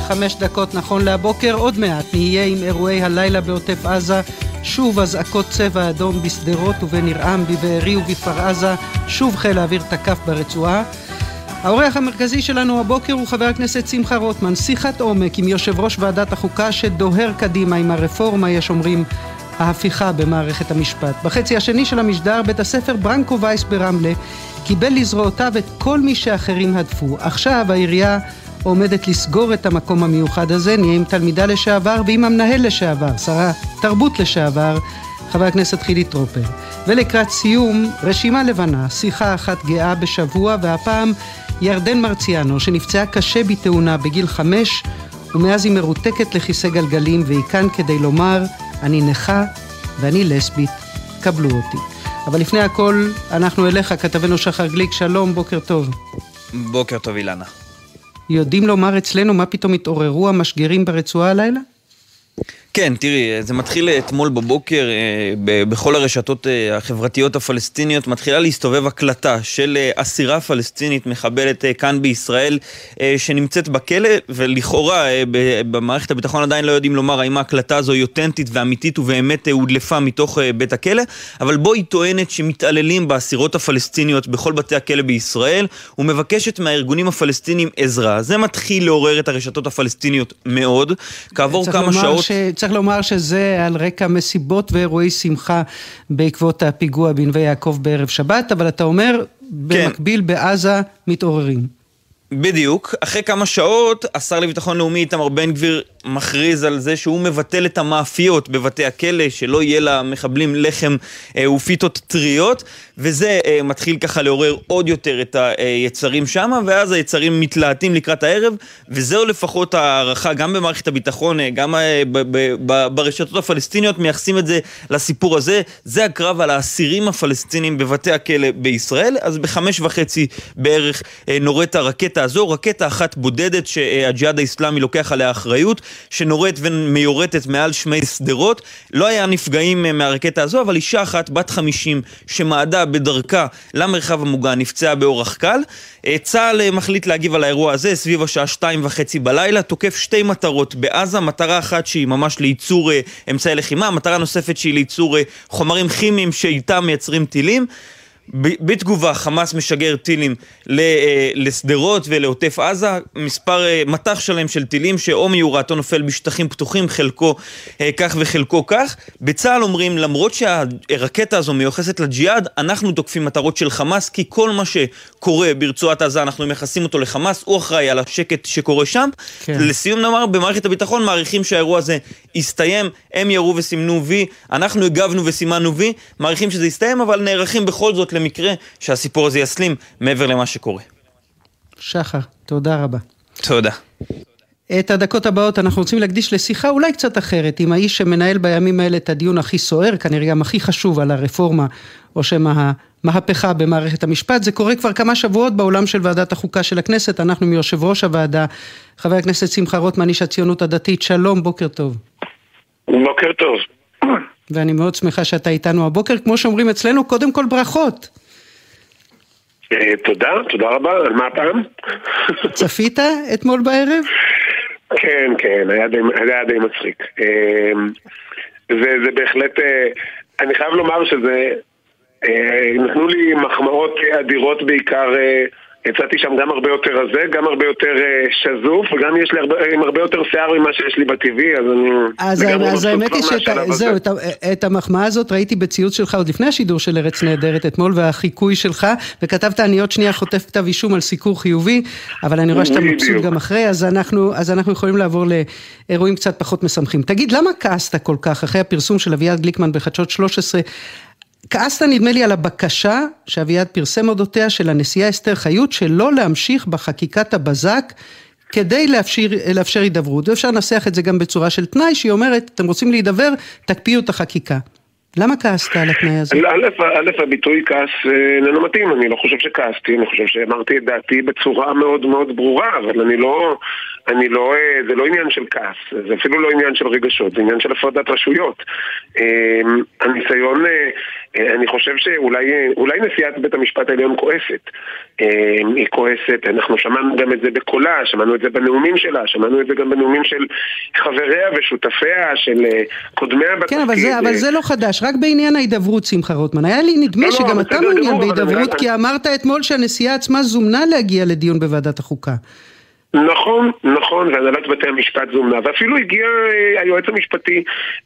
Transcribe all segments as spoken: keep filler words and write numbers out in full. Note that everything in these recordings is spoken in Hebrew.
וחמש דקות נכון להבוקר. עוד מעט נהיה עם אירועי הלילה בעוטף עזה, שוב אזעקות צבע אדום בסדרות ובנרעם, בבארי ובכפר עזה, שוב חיל האוויר תקף ברצועה. האורח המרכזי שלנו הבוקר הוא חבר הכנסת שמחה רוטמן, שיחת עומק עם יושב ראש ועדת החוקה שדוהר קדימה עם הרפורמה, יש אומרים, ההפיכה במערכת המשפט. בחצי השני של המשדר, בית הספר ברנקו וייס ברמלה קיבל לזרועותיו את כל מי שאחרים הדפו. עכשיו העירייה עומדת לסגור את המקום המיוחד הזה. נהיה עם תלמידה לשעבר ועם המנהל לשעבר, שרה תרבות לשעבר, חבר הכנסת חילי טרופר. ולקראת סיום, רשימה לבנה, שיחה אחת גאה בשבוע, והפעם ירדן מרציאנו שנפצעה קשה בתאונה בגיל חמש, ומאז היא מרותקת לכיסא גלגלים, והיא כאן כדי לומר, אני נכה ואני לסבית, קבלו אותי. אבל לפני הכל, אנחנו אליך, כתבנו שחר גליק, שלום, בוקר טוב. בוקר טוב אילנה. יודעים לומר אצלנו מה פתאום התעוררו המשגרים ברצועה הלילה? כן, תראי, זה מתחיל אתמול בבוקר, בכל הרשתות החברתיות הפלסטיניות, מתחילה להסתובב הקלטה של אסירה פלסטינית מחבלת כאן בישראל, שנמצאת בכלא, ולכאורה במערכת הביטחון עדיין לא יודעים לומר האם ההקלטה הזו היא אותנטית ואמיתית ובאמת הודלפה מתוך בית הכלא, אבל בו היא טוענת שמתעללים באסירות הפלסטיניות בכל בתי הכלא בישראל, ומבקשת מהארגונים הפלסטיניים עזרה. זה מתחיל לעורר את הרשתות הפלסטיניות מאוד, כעבור כמה שעות... ש... צריך לומר שזה על רקע מסיבות ואירועי שמחה בעקבות הפיגוע בנווה יעקב בערב שבת, אבל אתה אומר, במקביל בעזה מתעוררים. בדיוק. אחרי כמה שעות, השר לביטחון לאומי איתמר בן גביר מכריז על זה שהוא מבטל את המאפיות בבתי הכלא, שלא יהיה למחבלים לחם אה, ופיתות טריות, וזה אה, מתחיל ככה לעורר עוד יותר את היצרים שם, ואז היצרים מתלהטים לקראת הערב, וזהו לפחות הערכה גם במערכת הביטחון, גם אה, ב- ב- ב- ברשתות הפלסטיניות מייחסים את זה לסיפור הזה. זה הקרב על האסירים הפלסטינים בבתי הכלא בישראל. אז בחמש וחצי בערך אה, נורית הרקטה הזו, רקטה אחת בודדת שהג'יהאד האסלאמי לוקח עליה אחריות, שנורית ומיורטת מעל שמי סדרות. לא היה נפגעים מהרקטה הזו, אבל אישה אחת בת חמישים שמעדה בדרכה למרחב המוגן נפצעה באורח קל. צה"ל מחליט להגיב על האירוע הזה סביב השעה שתיים וחצי בלילה, תוקף שתי מטרות בעזה, מטרה אחת שהיא ממש לייצור אמצעי לחימה, מטרה נוספת שהיא לייצור חומרים כימיים שאיתם מייצרים טילים. בתגובה חמאס משגר טילים לסדרות ולעוטף עזה, מספר מטח שלם של טילים שאו מיורט או נופל בשטחים פתוחים, חלקו כך וחלקו כך. בצה"ל אומרים, למרות שהרקטה הזו מיוחסת לג'יהאד, אנחנו תוקפים מטרות של חמאס, כי כל מה שקורה ברצועת עזה אנחנו מכסים אותו לחמאס, הוא אחראי על השקט שקורה שם. כן. לסיום נאמר, במערכת הביטחון מעריכים שהאירוע הזה יסתיים, הם ירו וסימנו וי, אנחנו הגבנו וסימנו וי, מעריכים שזה יסתיים, אבל נערכים בכל זאת למקרה שהסיפור הזה יסלים מעבר למה שקורה. שחר, תודה רבה. תודה. את הדקות הבאות אנחנו רוצים להקדיש לשיחה אולי קצת אחרת, עם האיש שמנהל בימים האלה את הדיון הכי סוער, כנראה גם הכי חשוב על הרפורמה, או שמה המהפכה במערכת המשפט. זה קורה כבר כמה שבועות בעולם של ועדת החוקה של הכנסת. אנחנו מיושב ראש הוועדה, חבר הכנסת שמחה רוטמן, איש הציונות הדתית. שלום, בוקר טוב. בוקר טוב. ואני מאוד שמחה שאתה איתנו הבוקר, כמו שאומרים אצלנו, קודם כל ברכות. תודה, תודה רבה. על מה הפעם? צפית אתמול בערב? כן, כן, היה די, היה די מצחיק. זה, זה בהחלט, אני חייב לומר שזה, נתנו לי מחמאות אדירות בעיקר, יצאתי שם גם הרבה יותר רזה, גם הרבה יותר שזוף, וגם יש לי הרבה, עם הרבה יותר שיער ממה שיש לי בטבעי, אז אני... אז, אז האמת היא שזהו, את, את המחמאה הזאת ראיתי בציוץ שלך עוד לפני השידור של ארץ נהדרת אתמול, והחיקוי שלך, וכתבת אני עוד שנייה חוטף כתב אישום על סיקור חיובי, אבל אני רואה שאתה מבסוט גם אחרי, אז אנחנו, אז אנחנו יכולים לעבור לאירועים קצת פחות משמחים. תגיד, למה כעסת כל כך אחרי הפרסום של אביעד גליקמן בחדשות שלוש עשרה? כעסת נדמה לי על הבקשה שאביעד פרסם אודותיה של הנשיאה אסתר חיות שלא להמשיך בחקיקת הבזק כדי לאפשר, לאפשר הידברות. ואפשר לנסח את זה גם בצורה של תנאי שהיא אומרת, אתם רוצים להידבר, תקפיאו את החקיקה. למה כעסת על התנאי הזה? א', הביטוי כעס איננו מתאים, אני לא חושב שכעסתי, אני חושב שאמרתי את דעתי בצורה מאוד מאוד ברורה, אבל אני לא, אני לא, זה לא עניין של כעס, זה אפילו לא עניין של רגשות, זה עניין של הפרדת רשויות. הניסיון, אני חושב שאולי אולי נשיאת בית המשפט העליון כועסת. היא כועסת, אנחנו שמענו גם את זה בקולה, שמענו את זה בנאומים שלה, שמענו את זה גם בנאומים של חבריה ושותפיה, של קודמיה בתפקיד. כן, אבל זה, אבל זה לא חדש, רק בעניין ההידברות, שמחה רוטמן. היה לי נדמה לא, שגם לא, אתה מעוניין בהידברות, כי אמרת אתמול שהנשיאה עצמה זומנה להגיע לדיון בוועדת החוקה. נכון, נכון, והנהלת בתי המשפט זומנה, ואפילו הגיע היועץ המשפטי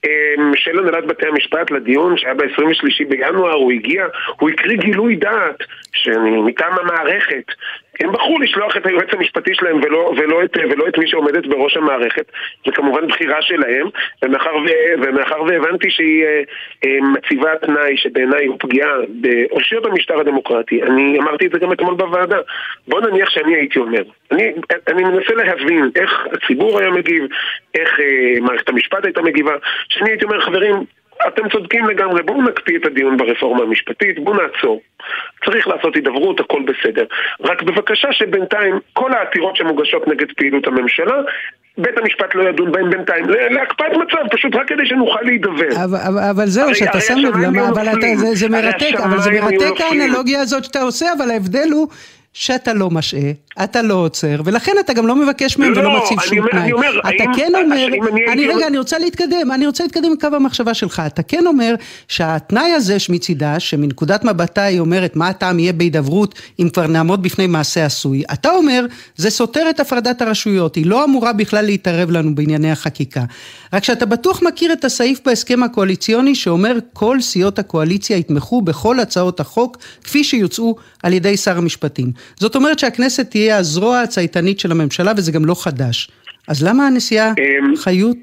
של הנהלת בתי המשפט לדיון שהיה ב-עשרים ושלושה בינואר, הוא הגיע, הוא הקריא גילוי דעת מטעם המערכת. הם בחרו לשלוח את היועץ המשפטי שלהם ולא, ולא, את, ולא את מי שעומדת בראש המערכת. זה כמובן בחירה שלהם, ומאחר, ו, ומאחר והבנתי שהיא מציבה תנאי שבעיניי הוא פגיעה באושיות המשטר הדמוקרטי. אני אמרתי את זה גם אתמול בוועדה. בוא נניח שאני הייתי אומר. אני, אני מנסה להבין איך הציבור היה מגיב, איך אה, מערכת המשפט הייתה מגיבה. שאני הייתי אומר, חברים, אתם צודקים לגמרי, בואו נקפיא את הדיון ברפורמה המשפטית, בואו נעצור. צריך לעשות הידברות, הכל בסדר. רק בבקשה שבינתיים, כל העתירות שמוגשות נגד פעילות הממשלה, בית המשפט לא ידון בהם בינתיים, להקפאת מצב, פשוט רק כדי שנוכל להידבר. אבל, אבל, אבל זהו, שאתה שם לב, למה, אבל אתה, זה, זה מרתק, אבל זה מרתק האנלוגיה הזאת שאתה עושה, אבל ההבדל הוא שאתה לא משעה, אתה לא עוצר, ולכן אתה גם לא מבקש מהם ולא מציב שום תנאי. אתה כן אומר, אני רגע, אני רוצה להתקדם, אני רוצה להתקדם עם קו המחשבה שלך, אתה כן אומר שהתנאי הזה מצידה, שמנקודת מבטה היא אומרת מה הטעם יהיה בהידברות אם כבר נעמוד בפני מעשה עשוי, אתה אומר, זה סותר את הפרדת הרשויות, היא לא אמורה בכלל להתערב לנו בענייני החקיקה. רק שאתה בטוח מכיר את הסעיף בהסכם הקואליציוני שאומר כל סיעות הקואליציה יתמכו בכל הצעות החוק כפי שיוצאו על ידי שר המשפטים. זאת אומרת שהכנסת תהיה הזרוע הצייתנית של הממשלה, וזה גם לא חדש. אז למה הנשיאה חיות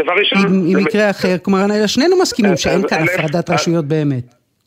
עם מקרה אחר? כלומר, שנינו מסכימים שאין כאן הפרדת רשויות באמת.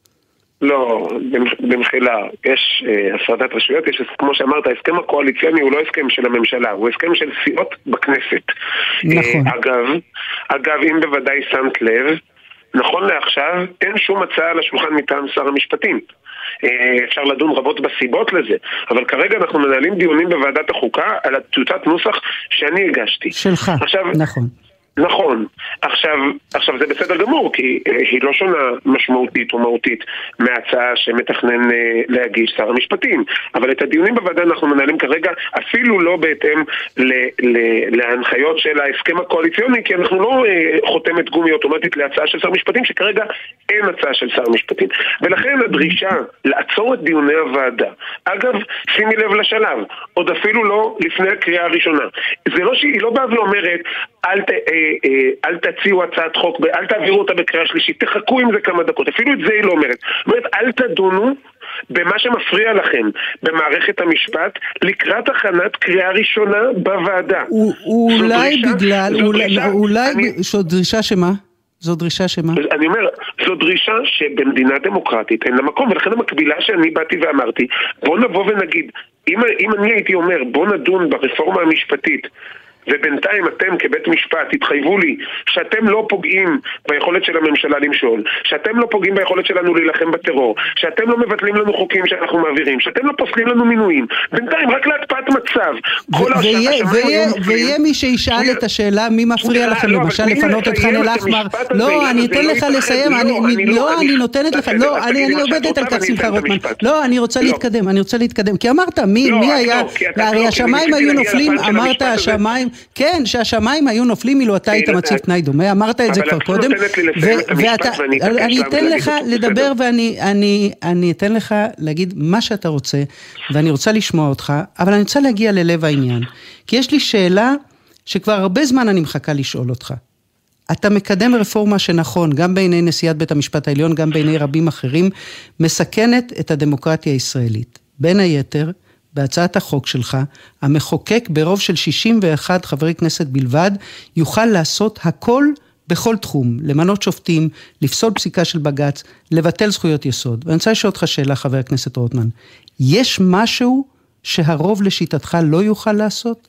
לא, במחילה, יש הפרדת רשויות, יש, כמו שאמרת, ההסכם הקואליציוני הוא לא הסכם של הממשלה, הוא הסכם של סיעות בכנסת. נכון. אגב, אגב, אם בוודאי שמת לב, נכון לעכשיו, אין שום הצעה על השולחן מטעם שר המשפטים. אפשר לדון רבות בסיבות לזה, אבל כרגע אנחנו מנהלים דיונים בוועדת החוקה על הטיוטת נוסח שאני הגשתי. שלך, עכשיו, נכון. נכון. עכשיו, עכשיו זה בסדר גמור, כי היא לא שונה משמעותית או מהותית מההצעה שמתכנן להגיש שר המשפטים. אבל את הדיונים בוועדה אנחנו מנהלים כרגע אפילו לא בהתאם ל- ל- להנחיות של ההסכם הקואליציוני, כי אנחנו לא חותמת גומי אוטומטית להצעה של שר המשפטים, שכרגע אין הצעה של שר המשפטים. ולכן הדרישה לעצור את דיוני הוועדה, אגב, שימי לב לשלב, עוד אפילו לא לפני הקריאה הראשונה. זה לא שהיא לא באה ואומרת, אל ת... אל תציעו הצעת חוק, אל תעבירו אותה בקריאה שלישית, תחכו עם זה כמה דקות, אפילו את זה היא לא אומרת. אומרת, אל תדונו במה שמפריע לכם במערכת המשפט לקראת הכנת קריאה ראשונה בוועדה. אולי בגלל, אולי, זו דרישה שמה? זו דרישה שמה? אני אומר, זו דרישה שבמדינה דמוקרטית אין לה מקום, ולכן המקבילה שאני באתי ואמרתי, בוא נבוא ונגיד, אם אני הייתי אומר, בוא נדון ברפורמה המשפטית, ובינתיים אתם כבית משפט התחייבו לי שאתם לא פוגעים ביכולת של הממשלה למשול, שאתם לא פוגעים ביכולת שלנו להילחם בטרור, שאתם לא מבטלים לנו חוקים שאנחנו מעבירים, שאתם לא פוסלים לנו מינויים, בינתיים רק להקפאת מצב. ויהיה מי שישאל את השאלה מי מפריע לכם, למשל לפנות את חן אל-אחמר. לא, אני אתן לך לסיים, לא, אני נותנת לך, לא, אני עובדת על כך שמחה רוטמן. לא, אני רוצה להתקדם, אני רוצה להתקדם, כי אמרת, מי היה, הרי השמיים היו נופלים, אמרת השמיים, כן, שהשמיים היו נופלים אילו אתה היית מציב תנאי דומה, אמרת את זה כבר קודם, ואני אתן לך לדבר ואני אתן לך להגיד מה שאתה רוצה, ואני רוצה לשמוע אותך, אבל אני רוצה להגיע ללב העניין, כי יש לי שאלה שכבר הרבה זמן אני מחכה לשאול אותך. אתה מקדם רפורמה שנכון, גם בעיני נשיאת בית המשפט העליון, גם בעיני רבים אחרים, מסכנת את הדמוקרטיה הישראלית. בין היתר, בהצעת החוק שלך, המחוקק ברוב של שישים ואחד חברי כנסת בלבד, יוכל לעשות הכל בכל תחום, למנות שופטים, לפסול פסיקה של בג"ץ, לבטל זכויות יסוד. ואני רוצה לשאול אותך שאלה, חבר הכנסת רוטמן, יש משהו שהרוב לשיטתך לא יוכל לעשות?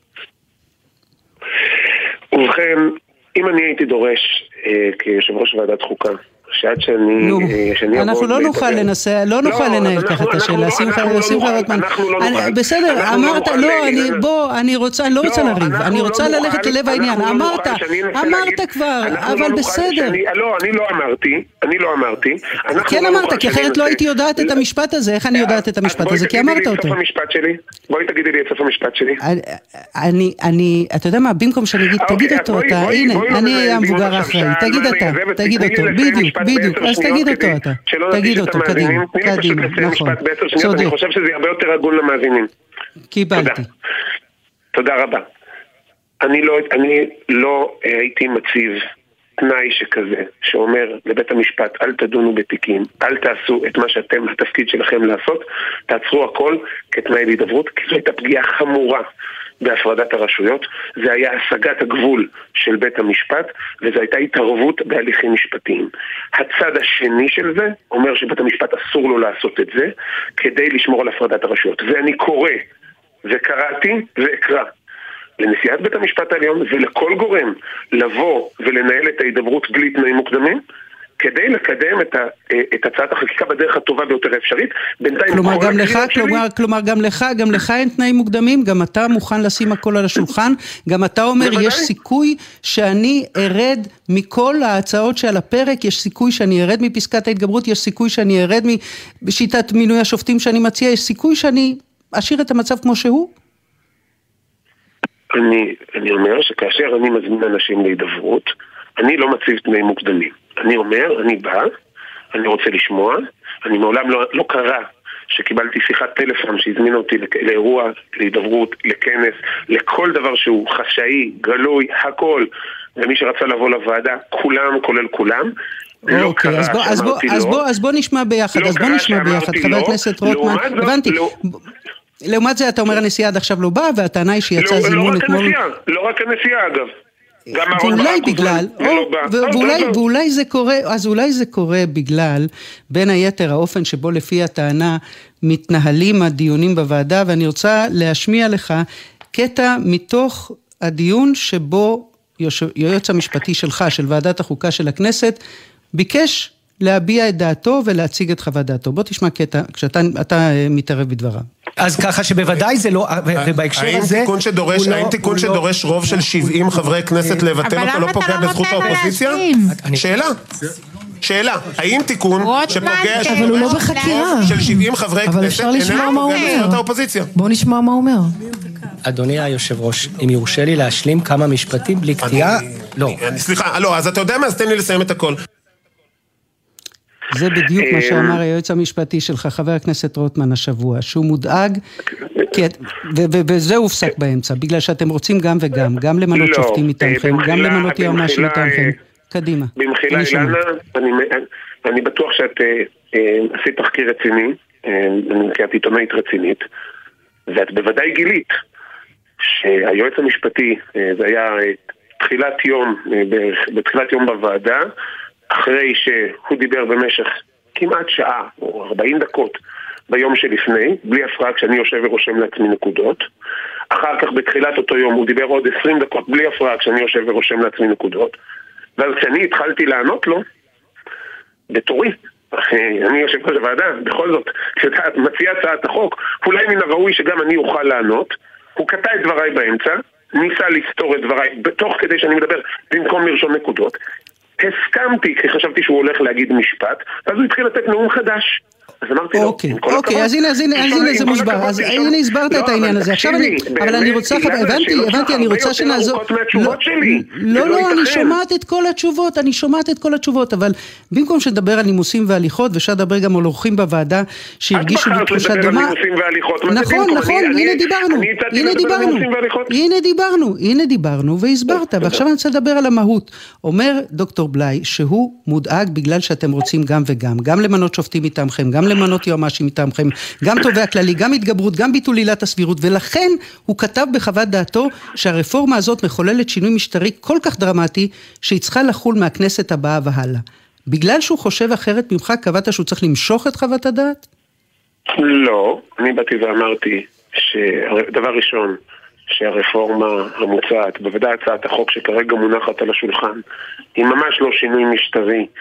ובכן, אם אני הייתי דורש, אה, כיושב ראש ועדת חוקה, שעד שאני... אנחנו לא נוכל לנסה, לא נוכל לנהל ככה את השאלה, שמחה רוטמן. בסדר, אמרת, לא, בוא, אני רוצה, אני לא רוצה לריב, אני רוצה ללכת ללב העניין. אמרת, אמרת כבר, אבל בסדר. לא, אני לא אמרתי, אני לא אמרתי. כן אמרת, כי אחרת לא הייתי יודעת את המשפט הזה. איך אני יודעת את המשפט הזה? כי אמרת אותו. בואי תגידי לי את סוף המשפט שלי. אני, אני, אתה יודע מה, במקום שאני אגיד, תגיד אותו אתה, הנה, אני המבוגר האחראי, תגיד אתה, תגיד אותו, בדיוק, בדיוק, אז תגיד אותו אתה, תגיד אותו, קדימה, קדימה, נכון, צודק. אני חושב שזה הרבה יותר הגון למאזינים. קיבלתי. תודה רבה. אני לא, אני לא הייתי מציב תנאי שכזה, שאומר לבית המשפט, אל תדונו בתיקים, אל תעשו את מה שאתם, התפקיד שלכם לעשות, תעצרו הכל כתנאי להידברות, כי זו הייתה פגיעה חמורה בהפרדת הרשויות, זה היה השגת הגבול של בית המשפט, וזו הייתה התערבות בהליכים משפטיים. הצד השני של זה אומר שבית המשפט אסור לו לעשות את זה, כדי לשמור על הפרדת הרשויות. ואני קורא, וקראתי ואקרא, לנשיאת בית המשפט העליון ולכל גורם לבוא ולנהל את ההידברות בלי תנאים מוקדמים, כדי לקדם את, ה, את הצעת החקיקה בדרך הטובה ביותר האפשרית. כלומר גם לך, כלומר, כלומר גם לך, גם לך אין תנאים מוקדמים, גם אתה מוכן לשים הכל על השולחן, גם אתה אומר יש סיכוי שאני ארד מכל ההצעות שעל הפרק, יש סיכוי שאני ארד מפסקת ההתגברות, יש סיכוי שאני ארד בשיטת מינוי השופטים שאני מציע, יש סיכוי שאני אשאיר את המצב כמו שהוא? אני, אני אומר שכאשר אני מזמין אנשים להידברות, אני לא מציב תנאים מוקדמים. אני אומר, אני בא, אני רוצה לשמוע, אני מעולם לא, לא קרה שקיבלתי שיחת טלפון שהזמין אותי לאירוע, להידברות, לכנס, לכל דבר שהוא חשאי, גלוי, הכל, ומי שרצה לבוא לוועדה, כולם, כולל כולם, לא קרה שאמרתי לא. אז בוא נשמע ביחד, אז בוא נשמע ביחד, חבר הכנסת רוטמן, הבנתי. לעומת זה אתה אומר הנשיאה עד עכשיו לא באה, והטענה היא שיצא זימון אתמול. לא רק הנשיאה אגב. ואולי בגלל, ואולי זה קורה, אז אולי זה קורה בגלל, בין היתר האופן שבו לפי הטענה מתנהלים הדיונים בוועדה, ואני רוצה להשמיע לך קטע מתוך הדיון שבו יועץ המשפטי שלך, של ועדת החוקה של הכנסת, ביקש להביע את דעתו ולהציג את חוות דעתו. בוא תשמע קטע, כשאתה מתערב בדבריו. אז ככה שבוודאי זה לא, ובהקשר הזה... האם תיקון שדורש רוב של שבעים חברי כנסת לבטל אותו לא פוגע בזכות האופוזיציה? שאלה. שאלה. האם תיקון שפוגע... אבל הוא לא בחקירה. של שבעים חברי כנסת... אבל אפשר לשמוע מה הוא אומר. בוא נשמע מה הוא אומר. אדוני היושב ראש, אם יורשה לי להשלים כמה משפטים בלי קטיעה... לא. סליחה, לא, אז אתה יודע מה? אז תן לי לסיים את הכל. זה בדיוק מה שאמר היועץ המשפטי שלך, חבר הכנסת רוטמן השבוע, שהוא מודאג, וזה הופסק באמצע, בגלל שאתם רוצים גם וגם, גם למנות שופטים מטעמכם, גם למנות יועמ"שים מטעמכם. קדימה. במחילה אילנה, אני בטוח שאת עשית תחקיר רציני, כי את עיתונאית רצינית, ואת בוודאי גילית שהיועץ המשפטי, זה היה תחילת יום, בתחילת יום בוועדה, אחרי שהוא דיבר במשך כמעט שעה או ארבעים דקות ביום שלפני, בלי הפרעה כשאני יושב ורושם לעצמי נקודות. אחר כך בתחילת אותו יום הוא דיבר עוד עשרים דקות בלי הפרעה כשאני יושב ורושם לעצמי נקודות. ואז כשאני התחלתי לענות לו, בתורי, אני יושב ראש הוועדה, בכל זאת, כשאת מציעה הצעת החוק, אולי מן הראוי שגם אני אוכל לענות, הוא קטע את דבריי באמצע, ניסה לסתור את דבריי, בתוך כדי שאני מדבר, במקום לרשום נקודות, הסכמתי, כי חשבתי שהוא הולך להגיד משפט, ואז הוא התחיל לתת נאום חדש. אז אמרתי לו, אוקיי, אוקיי, אז הנה, אז הנה זה מוסבר, אז הנה הסברת את העניין הזה, עכשיו אני, אבל אני רוצה, הבנתי, הבנתי, אני רוצה שנעזור, לא, לא, אני שומעת את כל התשובות, אני שומעת את כל התשובות, אבל במקום שדבר על נימוסים והליכות, ושאר דבר גם על אורחים בוועדה, שהרגישו בתחושה דומה, נכון, נכון, הנה דיברנו, הנה דיברנו, הנה דיברנו, הנה דיברנו, והסברת, ועכשיו אני רוצה לדבר על המהות. אומר דוקטור בלאי, שהוא מודאג בגלל שאתם רוצים גם וגם, גם למנות שופטים מטעמכם, גם למנות יועמ"שים מטעמכם, גם תובע כללי, גם התגברות, גם ביטול עילת הסבירות, ולכן הוא כתב בחוות דעתו שהרפורמה הזאת מחוללת שינוי משטרי כל כך דרמטי, שהיא צריכה לחול מהכנסת הבאה והלאה. בגלל שהוא חושב אחרת ממך, קבעת שהוא צריך למשוך את חוות הדעת? לא, אני באתי ואמרתי שדבר ראשון, שהרפורמה המוצעת, בוודאי הצעת החוק שכרגע מונחת על השולחן, היא ממש לא שינוי משטרי,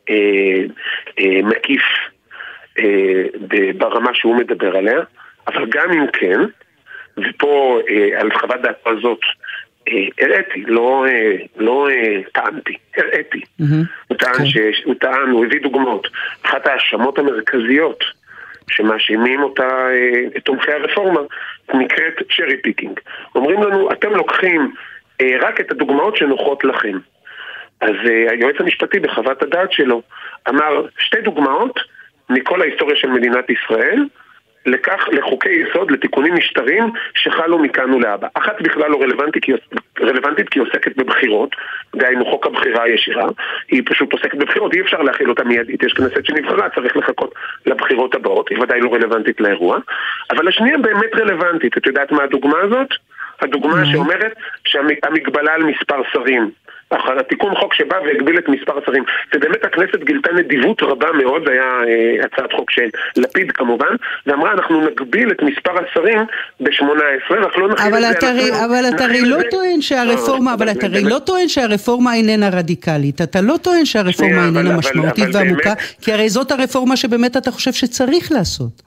אה, אה, מקיף אה, ברמה שהוא מדבר עליה, אבל גם אם כן, ופה אה, על חוות דעתו הזאת, הראיתי, לא, לא טענתי, הראיתי. הוא טען, הוא טען, הוא הביא דוגמאות. אחת ההאשמות המרכזיות שמאשימים אותה, את תומכי הרפורמה, נקראת שרי פיקינג. אומרים לנו, אתם לוקחים רק את הדוגמאות שנוחות לכם. אז היועץ המשפטי בחוות הדעת שלו אמר שתי דוגמאות מכל ההיסטוריה של מדינת ישראל, לכך, לחוקי יסוד, לתיקונים משטרים שחלו מכאן ולהבא. אחת בכלל לא רלוונטית כי, רלוונטית כי עוסקת בבחירות, דהיינו חוק הבחירה הישירה, היא פשוט עוסקת בבחירות, אי אפשר להכיל אותה מיידית, יש כנסת שנבחרה, צריך לחכות לבחירות הבאות, היא ודאי לא רלוונטית לאירוע, אבל השנייה באמת רלוונטית. את יודעת מה הדוגמה הזאת? הדוגמה שאומרת שהמגבלה על מספר שרים, אחר התיקון חוק שבא והגביל את מספר השרים, ובאמת הכנסת גילתה נדיבות רבה מאוד, זה היה אה, הצעת חוק של לפיד כמובן, ואמרה אנחנו נגביל את מספר השרים ב-שמונה עשרה, רק לא נכין את זה על עצמנו. אבל אתה הרי לא טוען שהרפורמה, אבל אתה הרי לא טוען שהרפורמה איננה רדיקלית, אתה לא טוען שהרפורמה איננה משמעותית ועמוקה, כי הרי זאת הרפורמה שבאמת אתה חושב שצריך לעשות.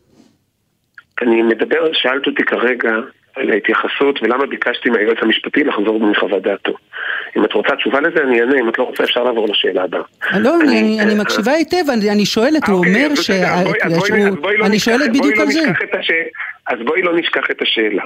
אני מדבר, שאלת אותי כרגע על ההתייחסות, ולמה ביקשתי מהיועץ המשפטי לחזור מחוות דעתו. אם את רוצה תשובה לזה, אני אענה, אם את לא רוצה אפשר לעבור לשאלה הבאה. לא, אני מקשיבה היטב, אני שואלת, הוא אומר ש... אני שואלת בדיוק על זה. אז בואי לא נשכח את השאלה.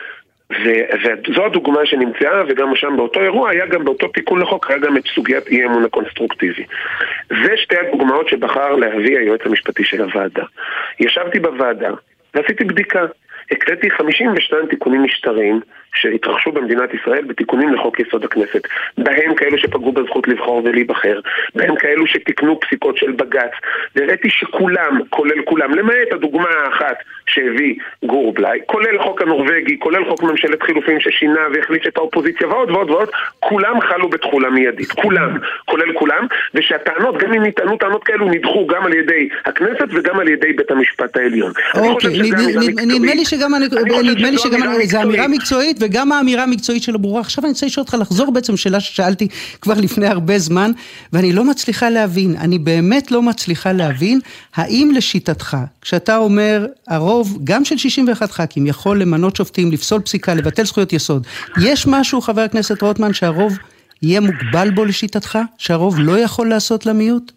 וזו הדוגמה שנמצאה, וגם שם באותו אירוע, היה גם באותו תיקון לחוק, היה גם את סוגיית אי אמון הקונסטרוקטיבי. זה שתי הדוגמאות שבחר להביא היועץ המשפטי של הוועדה. ישבתי בוועדה, ועשיתי בדיקה. הקראתי חמישים ושניים תיקונים משטריים שהתרחשו במדינת ישראל בתיקונים לחוק יסוד הכנסת, בהם כאלו שפגעו בזכות לבחור ולהיבחר, בהם כאלו שתיקנו פסיקות של בג"ץ, וראיתי שכולם, כולל כולם, למעט הדוגמה האחת שהביא גור בלאי, כולל חוק הנורווגי, כולל חוק ממשלת חילופים ששינה והחליט את האופוזיציה ועוד ועוד ועוד, כולם חלו בתחולה מיידית, כולם, כולל כולם, ושהטענות, גם אם ניתנו טענות כאלו, נדחו גם על ידי הכנסת וגם על ידי בית המשפט העליון. נדמה לי שגם, נדמה לי שגם, זה אמירה מקצועית, וגם האמירה המקצועית שלו ברורה. עכשיו אני רוצה לשאול אותך לחזור בעצם שאלה ששאלתי כבר לפני הרבה זמן, ואני לא מצליחה להבין, אני באמת לא מצליחה להבין, האם לשיטתך, כשאתה אומר, הרוב, גם של שישים ואחד ח"כים, יכול למנות שופטים, לפסול פסיקה, לבטל זכויות יסוד, יש משהו, חבר הכנסת רוטמן, שהרוב יהיה מוגבל בו לשיטתך? שהרוב לא יכול לעשות למיעוט?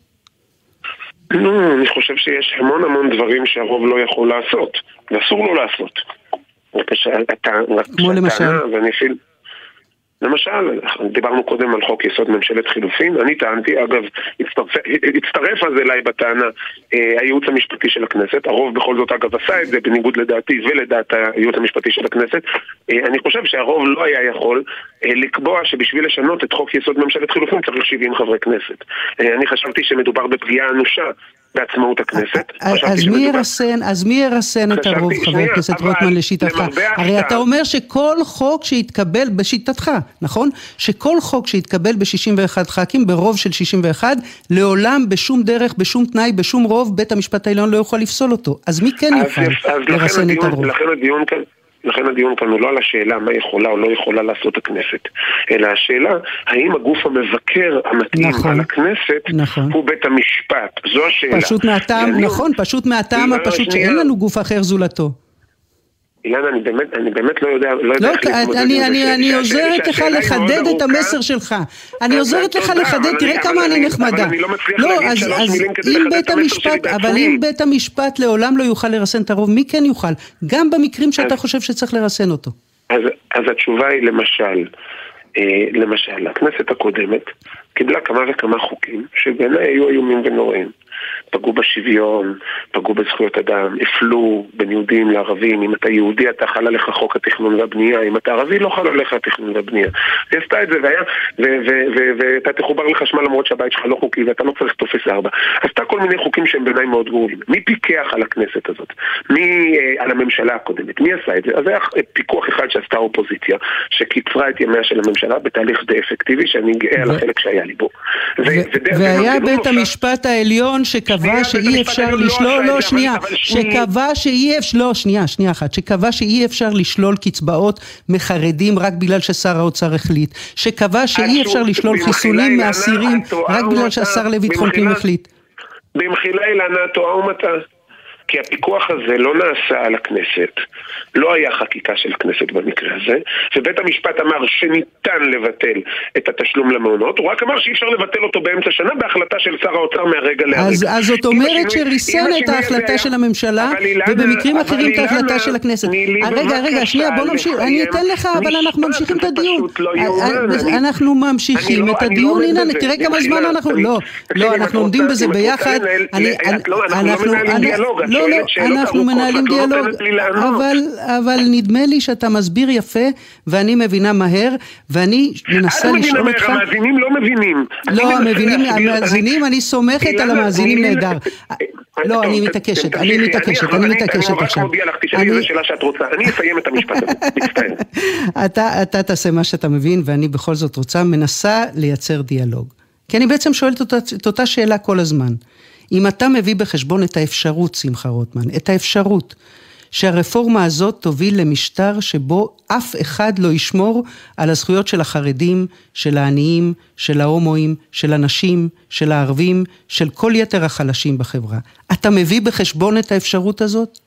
לא, אני חושב שיש המון המון דברים שהרוב לא יכול לעשות, ואסור לו לעשות. כמו למשל? למשל, דיברנו קודם על חוק יסוד ממשלת חילופים, אני טענתי, אגב, הצטרף אז אליי בטענה הייעוץ המשפטי של הכנסת, הרוב בכל זאת אגב עשה את זה בניגוד לדעתי ולדעת הייעוץ המשפטי של הכנסת, אני חושב שהרוב לא היה יכול לקבוע שבשביל לשנות את חוק יסוד ממשלת חילופים צריך שבעים חברי כנסת. אני חשבתי שמדובר בפגיעה אנושה בעצמאות הכנסת. אז מי ירסן, אז מי ירסן את הרוב, חבר הכנסת רוטמן, לשיטתך? הרי אתה אומר שכל חוק שהתקבל בשיטתך, נכון? שכל חוק שהתקבל ב-שישים ואחד ח"כים, ברוב של שישים ואחד, לעולם בשום דרך, בשום תנאי, בשום רוב, בית המשפט העליון לא יכול לפסול אותו. אז מי כן יוכל לרסן את הרוב? לכן הדיון כאן לכן הדיון כאן הוא לא על השאלה מה יכולה או לא יכולה לעשות הכנסת, אלא השאלה האם הגוף המבקר המתאים נכון, על הכנסת נכון. הוא בית המשפט. זו השאלה. פשוט מהטעם, אני... נכון, פשוט מהטעם הפשוט שאין לנו גוף אחר זולתו. אילן, אני באמת, אני באמת לא יודע, לא יודע לא, אני, אני, אני עוזרת לך לחדד את המסר שלך. אני עוזרת לך לחדד, תראה כמה אני נחמדה. לא, אז אם בית המשפט, אבל אם בית המשפט לעולם לא יוכל לרסן את הרוב, מי כן יוכל? גם במקרים שאתה חושב שצריך לרסן אותו. אז התשובה היא למשל, למשל, הכנסת הקודמת קיבלה כמה וכמה חוקים שבעיניי היו איומים ונוראים. פגעו בשוויון, פגעו בזכויות אדם, הפלו בין יהודים לערבים, אם אתה יהודי אתה חל עליך חוק התכנון והבנייה, אם אתה ערבי לא חל עליך התכנון והבנייה. היא עשתה את זה והיה, ואתה תחובר לחשמל למרות שהבית שלך לא חוקי ואתה לא צריך תופס ארבע. עשתה כל מיני חוקים שהם בעיניי מאוד גרועים. מי פיקח על הכנסת הזאת? מי על הממשלה הקודמת? מי עשה את זה? אז היה פיקוח אחד שעשתה האופוזיציה, שקיצרה את ימיה של הממשלה בתהליך די אפקטיבי, שאני גאה על החלק שהיה לי בו. והיה בית המשפט העליון שקבע שאי אפשר לשלול, לא, שנייה, שקבע שאי אפשר, לא, שנייה, שנייה אחת, שקבע שאי אפשר לשלול קצבאות מחרדים רק בגלל ששר האוצר החליט, שקבע שאי אפשר לשלול חיסונים מאסירים רק בגלל שהשר לביטחון פנים החליט. במחילה אילנה טועה ומטעה. כי הפיקוח הזה לא נעשה על הכנסת, לא היה חקיקה של הכנסת במקרה הזה, ובית המשפט אמר שניתן לבטל את התשלום למעונות, הוא רק אמר שאי אפשר לבטל אותו באמצע שנה בהחלטה של שר האוצר מהרגע להרגע. אז, אז זאת אומרת שריסן את ההחלטה היה... של הממשלה, ובמקרים אחרים את ההחלטה של הכנסת. רגע, רגע, שנייה, בוא נמשיך, אני אתן לך, אבל אנחנו ממשיכים את הדיון. אנחנו ממשיכים את הדיון, הנה, תראה כמה זמן אנחנו, לא, לא, אנחנו עומדים בזה ביחד, אנחנו... לא, לא, אנחנו מנהלים דיאלוג, אבל, אבל נדמה לי שאתה מסביר יפה, ואני מבינה מהר, ואני מנסה לשאול אותך... המאזינים לא מבינים. לא, המאזינים, אני סומכת על המאזינים נהדר. לא, אני מתעקשת, אני מתעקשת, אני מתעקשת עכשיו. אני מודיע לך, תשאלי איזה שאלה שאת רוצה, אני אסיים את המשפט הזה, מצטער. אתה תעשה מה שאתה מבין, ואני בכל זאת רוצה, מנסה לייצר דיאלוג. כי אני בעצם שואלת את אותה שאלה כל הזמן. אם אתה מביא בחשבון את האפשרות, שמחה רוטמן, את האפשרות שהרפורמה הזאת תוביל למשטר שבו אף אחד לא ישמור על הזכויות של החרדים, של העניים, של ההומואים, של הנשים, של הערבים, של כל יתר החלשים בחברה. אתה מביא בחשבון את האפשרות הזאת?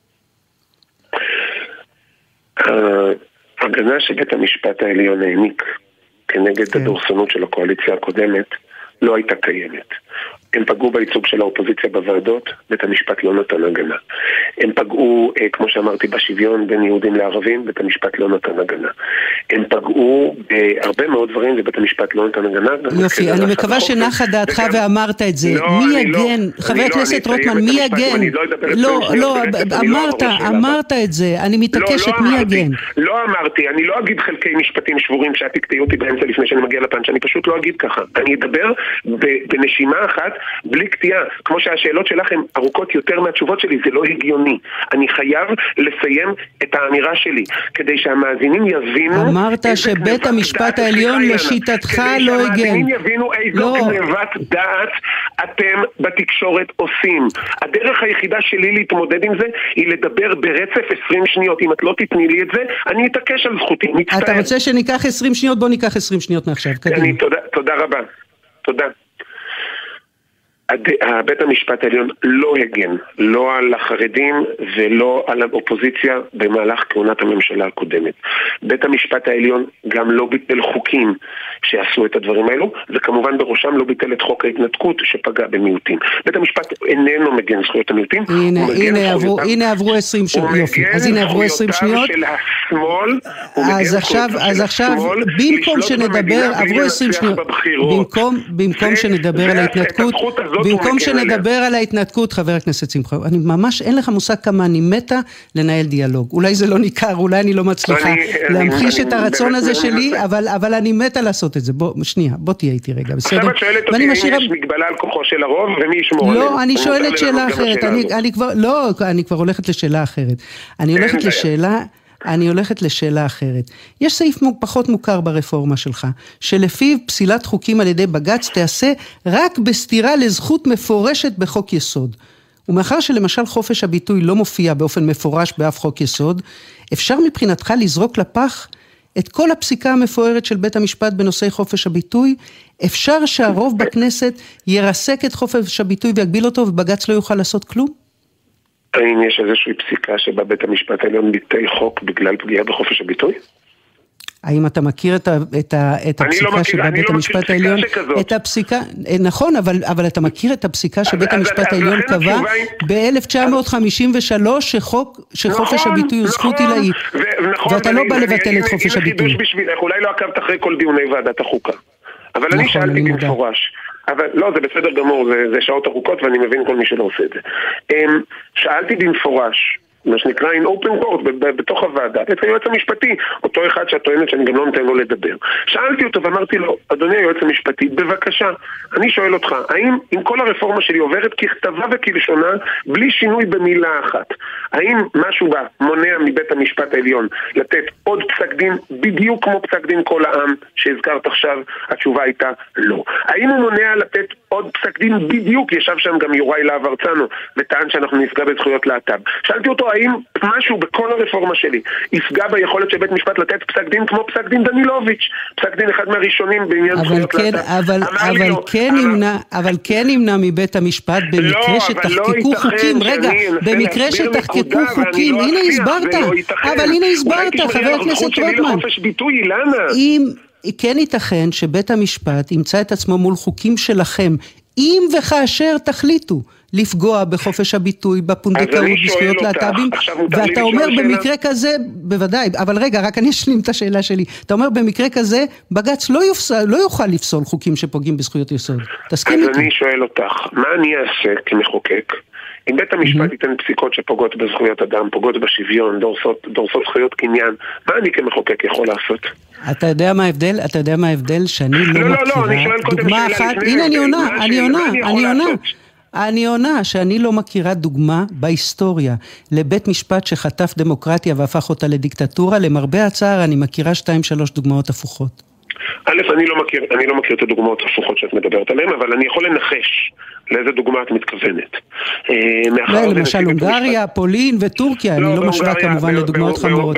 ההגנה שבית המשפט העליון העניק כנגד הדורסנות של הקואליציה הקודמת לא הייתה קיימת. הם פגעו בייצוג של האופוזיציה בוועדות, בית המשפט לא נתן הגנה. הם פגעו, כמו שאמרתי, בשוויון בין יהודים לערבים, בית המשפט לא נתן הגנה. הם פגעו בהרבה מאוד דברים, ובית המשפט לא נתן הגנה. יופי, אני מקווה שנחה דעתך ואמרת את זה. מי יגן, חבר הכנסת רוטמן, מי יגן? לא, לא, אמרת, אמרת את זה, אני מתעקשת, מי יגן? לא אמרתי, אני לא אגיד חלקי משפטים שבורים שאת תקטעי אותי באמצע לפני שאני מגיע לפאנץ', אני פשוט לא אגיד ככה. אני אדבר בנשימה אחת בלי קטיעה, כמו שהשאלות שלכם ארוכות יותר מהתשובות שלי, זה לא הגיוני. אני חייב לסיים את האמירה שלי, כדי שהמאזינים יבינו... אמרת שבית המשפט העליון לשיטתך לא הגן. כדי שהמאזינים יבינו איזו גנבת דעת אתם בתקשורת עושים. הדרך היחידה שלי להתמודד עם זה, היא לדבר ברצף עשרים שניות. אם את לא תתני לי את זה, אני אתעקש על זכותי. מצטער. אתה רוצה שניקח עשרים שניות? בוא ניקח עשרים שניות מעכשיו. אני, תודה, תודה רבה. תודה. בית המשפט העליון לא הגן, לא על החרדים ולא על האופוזיציה במהלך כהונת הממשלה הקודמת. בית המשפט העליון גם לא ביטל חוקים שעשו את הדברים האלו, וכמובן בראשם לא ביטל את חוק ההתנתקות שפגע במיעוטים. בית המשפט איננו מגן זכויות המיעוטים. הנה, הנה עברו, הנה עברו עשרים שניות. יופי. אז הנה עברו עשרים שניות. של השמאל, אז עכשיו, אז עכשיו, במקום שנדבר, עברו עשרים שניות. במקום, במקום שנדבר על ההתנתקות, במקום שנדבר על ההתנתקות, חבר הכנסת שמחה, אני ממש אין לך מושג כמה אני מתה לנהל דיאלוג. אולי זה לא ניכר, אולי אני לא מצליחה להמחיש את הרצון הזה שלי, אבל אני מתה לעשות את זה. בוא, שנייה, בוא תהיה איתי רגע, בסדר? עכשיו את שואלת אותי אם יש מגבלה על כוחו של הרוב, ומי ישמור עליהם? לא, אני שואלת שאלה אחרת. אני כבר, לא, אני כבר הולכת לשאלה אחרת. אני הולכת לשאלה... אני הולכת לשאלה אחרת. יש סעיף פחות מוכר ברפורמה שלך, שלפיו פסילת חוקים על ידי בג"ץ תעשה רק בסתירה לזכות מפורשת בחוק יסוד. ומאחר שלמשל חופש הביטוי לא מופיע באופן מפורש באף חוק יסוד, אפשר מבחינתך לזרוק לפח את כל הפסיקה המפוארת של בית המשפט בנושאי חופש הביטוי? אפשר שהרוב בכנסת ירסק את חופש הביטוי ויגביל אותו ובג"ץ לא יוכל לעשות כלום? האם יש איזושהי פסיקה שבה בית המשפט העליון ביטל חוק בגלל פגיעה בחופש הביטוי? האם אתה מכיר את, ה, את, ה, את הפסיקה לא שבה בית לא המשפט העליון... את הפסיקה, נכון, אבל, אבל אתה מכיר את הפסיקה שבית המשפט העליון קבע ב-אלף תשע מאות חמישים ושלוש שחוק, שחופש נכון, הביטוי הוא זכות עילאית. נכון, ואתה לא בא לבטל את חופש הביטוי. אולי לא עקבת אחרי כל דיוני ועדת החוקה. אבל אני שאלתי במפורש. אבל לא, זה בסדר גמור, זה, זה שעות ארוכות ואני מבין כל מי שלא עושה את זה. שאלתי במפורש, מה שנקרא in open court, בתוך הוועדה, את היועץ המשפטי, אותו אחד שאת טוענת שאני גם לא נותן לו לדבר. שאלתי אותו ואמרתי לו, אדוני היועץ המשפטי, בבקשה, אני שואל אותך, האם עם כל הרפורמה שלי עוברת ככתבה וכלשונה, בלי שינוי במילה אחת, האם משהו בה מונע מבית המשפט העליון לתת עוד פסק דין, בדיוק כמו פסק דין כל העם שהזכרת עכשיו? התשובה הייתה לא. האם הוא מונע לתת עוד פסק דין בדיוק, ישב שם גם יוראי להב הרצנו, וטען שאנחנו נפגע בזכויות להט"ב. שאלתי אותו, האם משהו בכל הרפורמה שלי יפגע ביכולת של בית משפט לתת פסק דין כמו פסק דין דנילוביץ', פסק דין אחד מהראשונים בעניין זכויות כן, להט"ב. אבל, אבל, לו, כן אבל... נמנע, אבל כן נמנע מבית המשפט במקרה לא, שתחקקו לא חוקים, רגע, במקרה שתחקקו חוקים, לא הנה אצליח, הסברת, לא אבל הנה הסברת, חבר הכנסת רוטמן. אם כן ייתכן שבית המשפט ימצא את עצמו מול חוקים שלכם, אם וכאשר תחליטו לפגוע בחופש הביטוי, בפונדקאות, בזכויות להט"בים, ואתה אומר במקרה כזה, בוודאי, אבל רגע, רק אני אשלים את השאלה שלי, אתה אומר במקרה כזה, בג"ץ לא יופסל, לא יוכל לפסול חוקים שפוגעים בזכויות יסוד. תסכים איתי. אז אני שואל אותך, מה אני אעשה כמחוקק? אם בית המשפט ייתן פסיקות שפוגעות בזכויות אדם, פוגעות בשוויון, דורסות, דורסות זכויות קניין, מה אני כמחוקק יכול לעשות? אתה יודע מה ההבדל? אתה יודע מה ההבדל שאני לא מכירה? לא, לא, לא, אני שואל קודם שאלה לפני. הנה אני עונה, אני עונה, אני עונה. אני עונה שאני לא מכירה דוגמה בהיסטוריה לבית משפט שחטף דמוקרטיה והפך אותה לדיקטטורה. למרבה הצער אני מכירה שתיים שלוש דוגמאות הפוכות. א', אני לא מכיר, אני לא מכיר את הדוגמאות הפוכות שאת מדברת עליהן, אבל אני יכול לנחש לאיזה דוגמה את מתכוונת. למשל הונגריה, פולין וטורקיה, אני לא משווה כמובן לדוגמאות חמורות.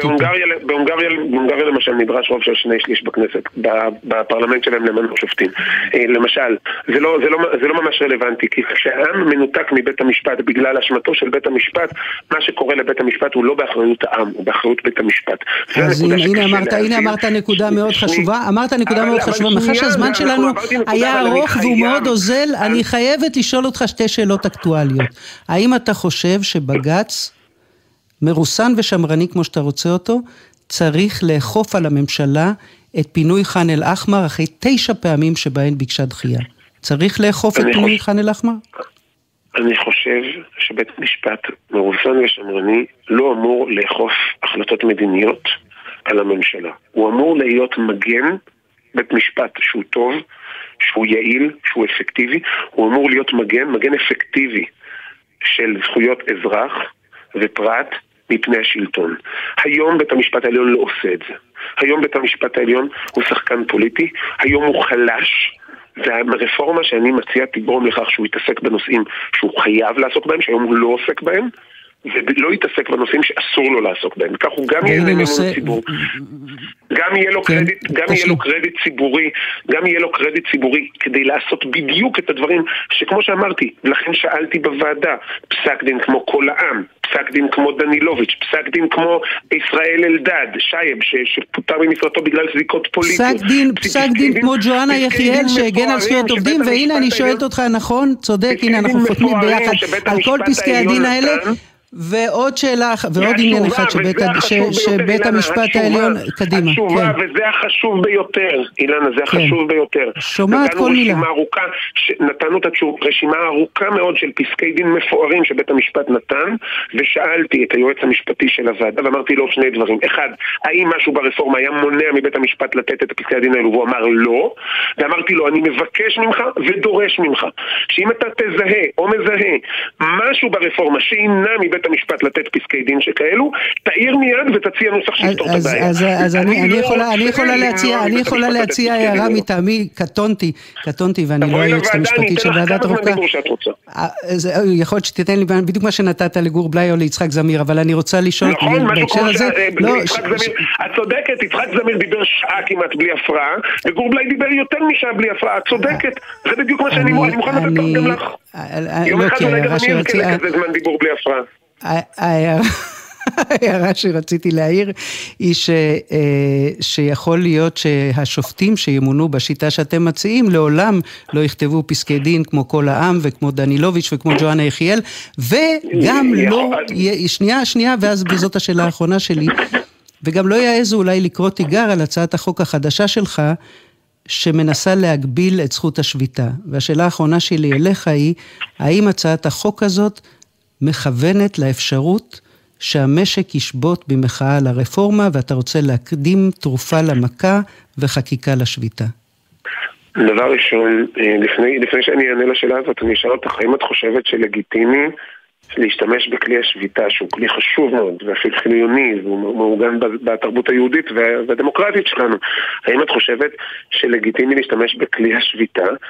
בהונגריה למשל נדרש רוב של שני שליש בכנסת, בפרלמנט שלהם למנות שופטים. למשל, זה לא ממש רלוונטי, כי כשהעם מנותק מבית המשפט בגלל אשמתו של בית המשפט, מה שקורה לבית המשפט הוא לא באחריות העם, הוא באחריות בית המשפט. אז הנה אמרת נקודה מאוד חשובה, אמרת נקודה מאוד חשובה, מאחר שהזמן שלנו היה ארוך והוא מאוד עוזל, אני חייבת לשאול אותך שתי שאלות אקטואליות. האם אתה חושב שבג"ץ, מרוסן ושמרני כמו שאתה רוצה אותו, צריך לאכוף על הממשלה את פינוי ח'אן אל-אחמר אחרי תשע פעמים שבהן ביקשה דחייה? צריך לאכוף את פינוי ח'אן אל-אחמר? אני חושב שבית משפט מרוסן ושמרני לא אמור לאכוף החלטות מדיניות על הממשלה. הוא אמור להיות מגן, בית משפט שהוא טוב, שהוא יעיל, שהוא אפקטיבי, הוא אמור להיות מגן, מגן אפקטיבי של זכויות אזרח ופרט מפני השלטון. היום בית המשפט העליון לא עושה את זה. היום בית המשפט העליון הוא שחקן פוליטי, היום הוא חלש, והרפורמה שאני מציע תגרום לכך שהוא יתעסק בנושאים שהוא חייב לעסוק בהם, שהיום הוא לא עוסק בהם, ולא יתעסק בנושאים שאסור לו לעסוק בהם. וכך הוא גם יהיה לו אמון ציבור. גם יהיה לו קרדיט, גם יהיה לו קרדיט ציבורי, גם יהיה לו קרדיט ציבורי כדי לעשות בדיוק את הדברים שכמו שאמרתי, לכן שאלתי בוועדה, פסק דין כמו כל העם, פסק דין כמו דנילוביץ', פסק דין כמו ישראל אלדד, שייב שפוטר ממשרתו בגלל זיקות פוליטיות. פסק דין, פסק דין כמו ג'ואנה יחיאל שהגן על זכויות עובדים, והנה אני שואלת אותך, נכון, צודק, הנה אנחנו חותמים ביחד על כל פסקי הדין האלה. ועוד שאלה, ועוד עניין אחד שבית המשפט העליון, קדימה. התשובה, וזה החשוב ביותר, אילנה, זה החשוב ביותר. שומעת כל מילה. נתנו את רשימה ארוכה מאוד של פסקי דין מפוארים שבית המשפט נתן, ושאלתי את היועץ המשפטי של הוועדה, ואמרתי לו שני דברים. אחד, האם משהו ברפורמה היה מונע מבית המשפט לתת את הפסקי הדין האלו, והוא אמר לא, ואמרתי לו, אני מבקש ממך ודורש ממך, שאם אתה תזהה או מזהה משהו ברפורמה שימנע מבית המשפט לתת פסקי דין שכאלו, תעיר מיד ותציע נוסח שיפתור את הבעיה. אז אני יכולה להציע, אני יכולה להציע הערה מטעמי, קטונתי, קטונתי, ואני לא היועצת המשפטית של ועדת החוקה. יכול להיות שתיתן לי בדיוק מה שנתת לגור בלאי או ליצחק זמיר, אבל אני רוצה לשאול בהקשר הזה. את צודקת, יצחק זמיר דיבר שעה כמעט בלי הפרעה, וגור בלאי דיבר יותר משעה בלי הפרעה, את צודקת. זה בדיוק מה שאני מוכן לתת גם לך. יום אחד אולי גם אני אזכה לכזה זמן דיבור בלי הפרעה. ההערה שרציתי להעיר היא ש, שיכול להיות שהשופטים שימונו בשיטה שאתם מציעים לעולם לא יכתבו פסקי דין כמו כל העם וכמו דנילוביץ' וכמו ג'ואנה יחיאל, וגם לא, שנייה, שנייה, ואז בזאת השאלה האחרונה שלי, וגם לא יעזו אולי לקרוא תיגר על הצעת החוק החדשה שלך שמנסה להגביל את זכות השביתה. והשאלה האחרונה שלי אליך היא, האם הצעת החוק הזאת מכוונת לאפשרות שהמשק ישבות במחאה על הרפורמה, ואתה רוצה להקדים תרופה למכה וחקיקה לשביתה? דבר ראשון, לפני, לפני שאני אענה לשאלה הזאת, אני אשאל אותך, האם את חושבת שלגיטימי להשתמש בכלי השביתה, שהוא כלי חשוב מאוד, ואפילו חיוני, והוא מעוגן בתרבות היהודית והדמוקרטית שלנו. האם את חושבת שלגיטימי להשתמש בכלי השביתה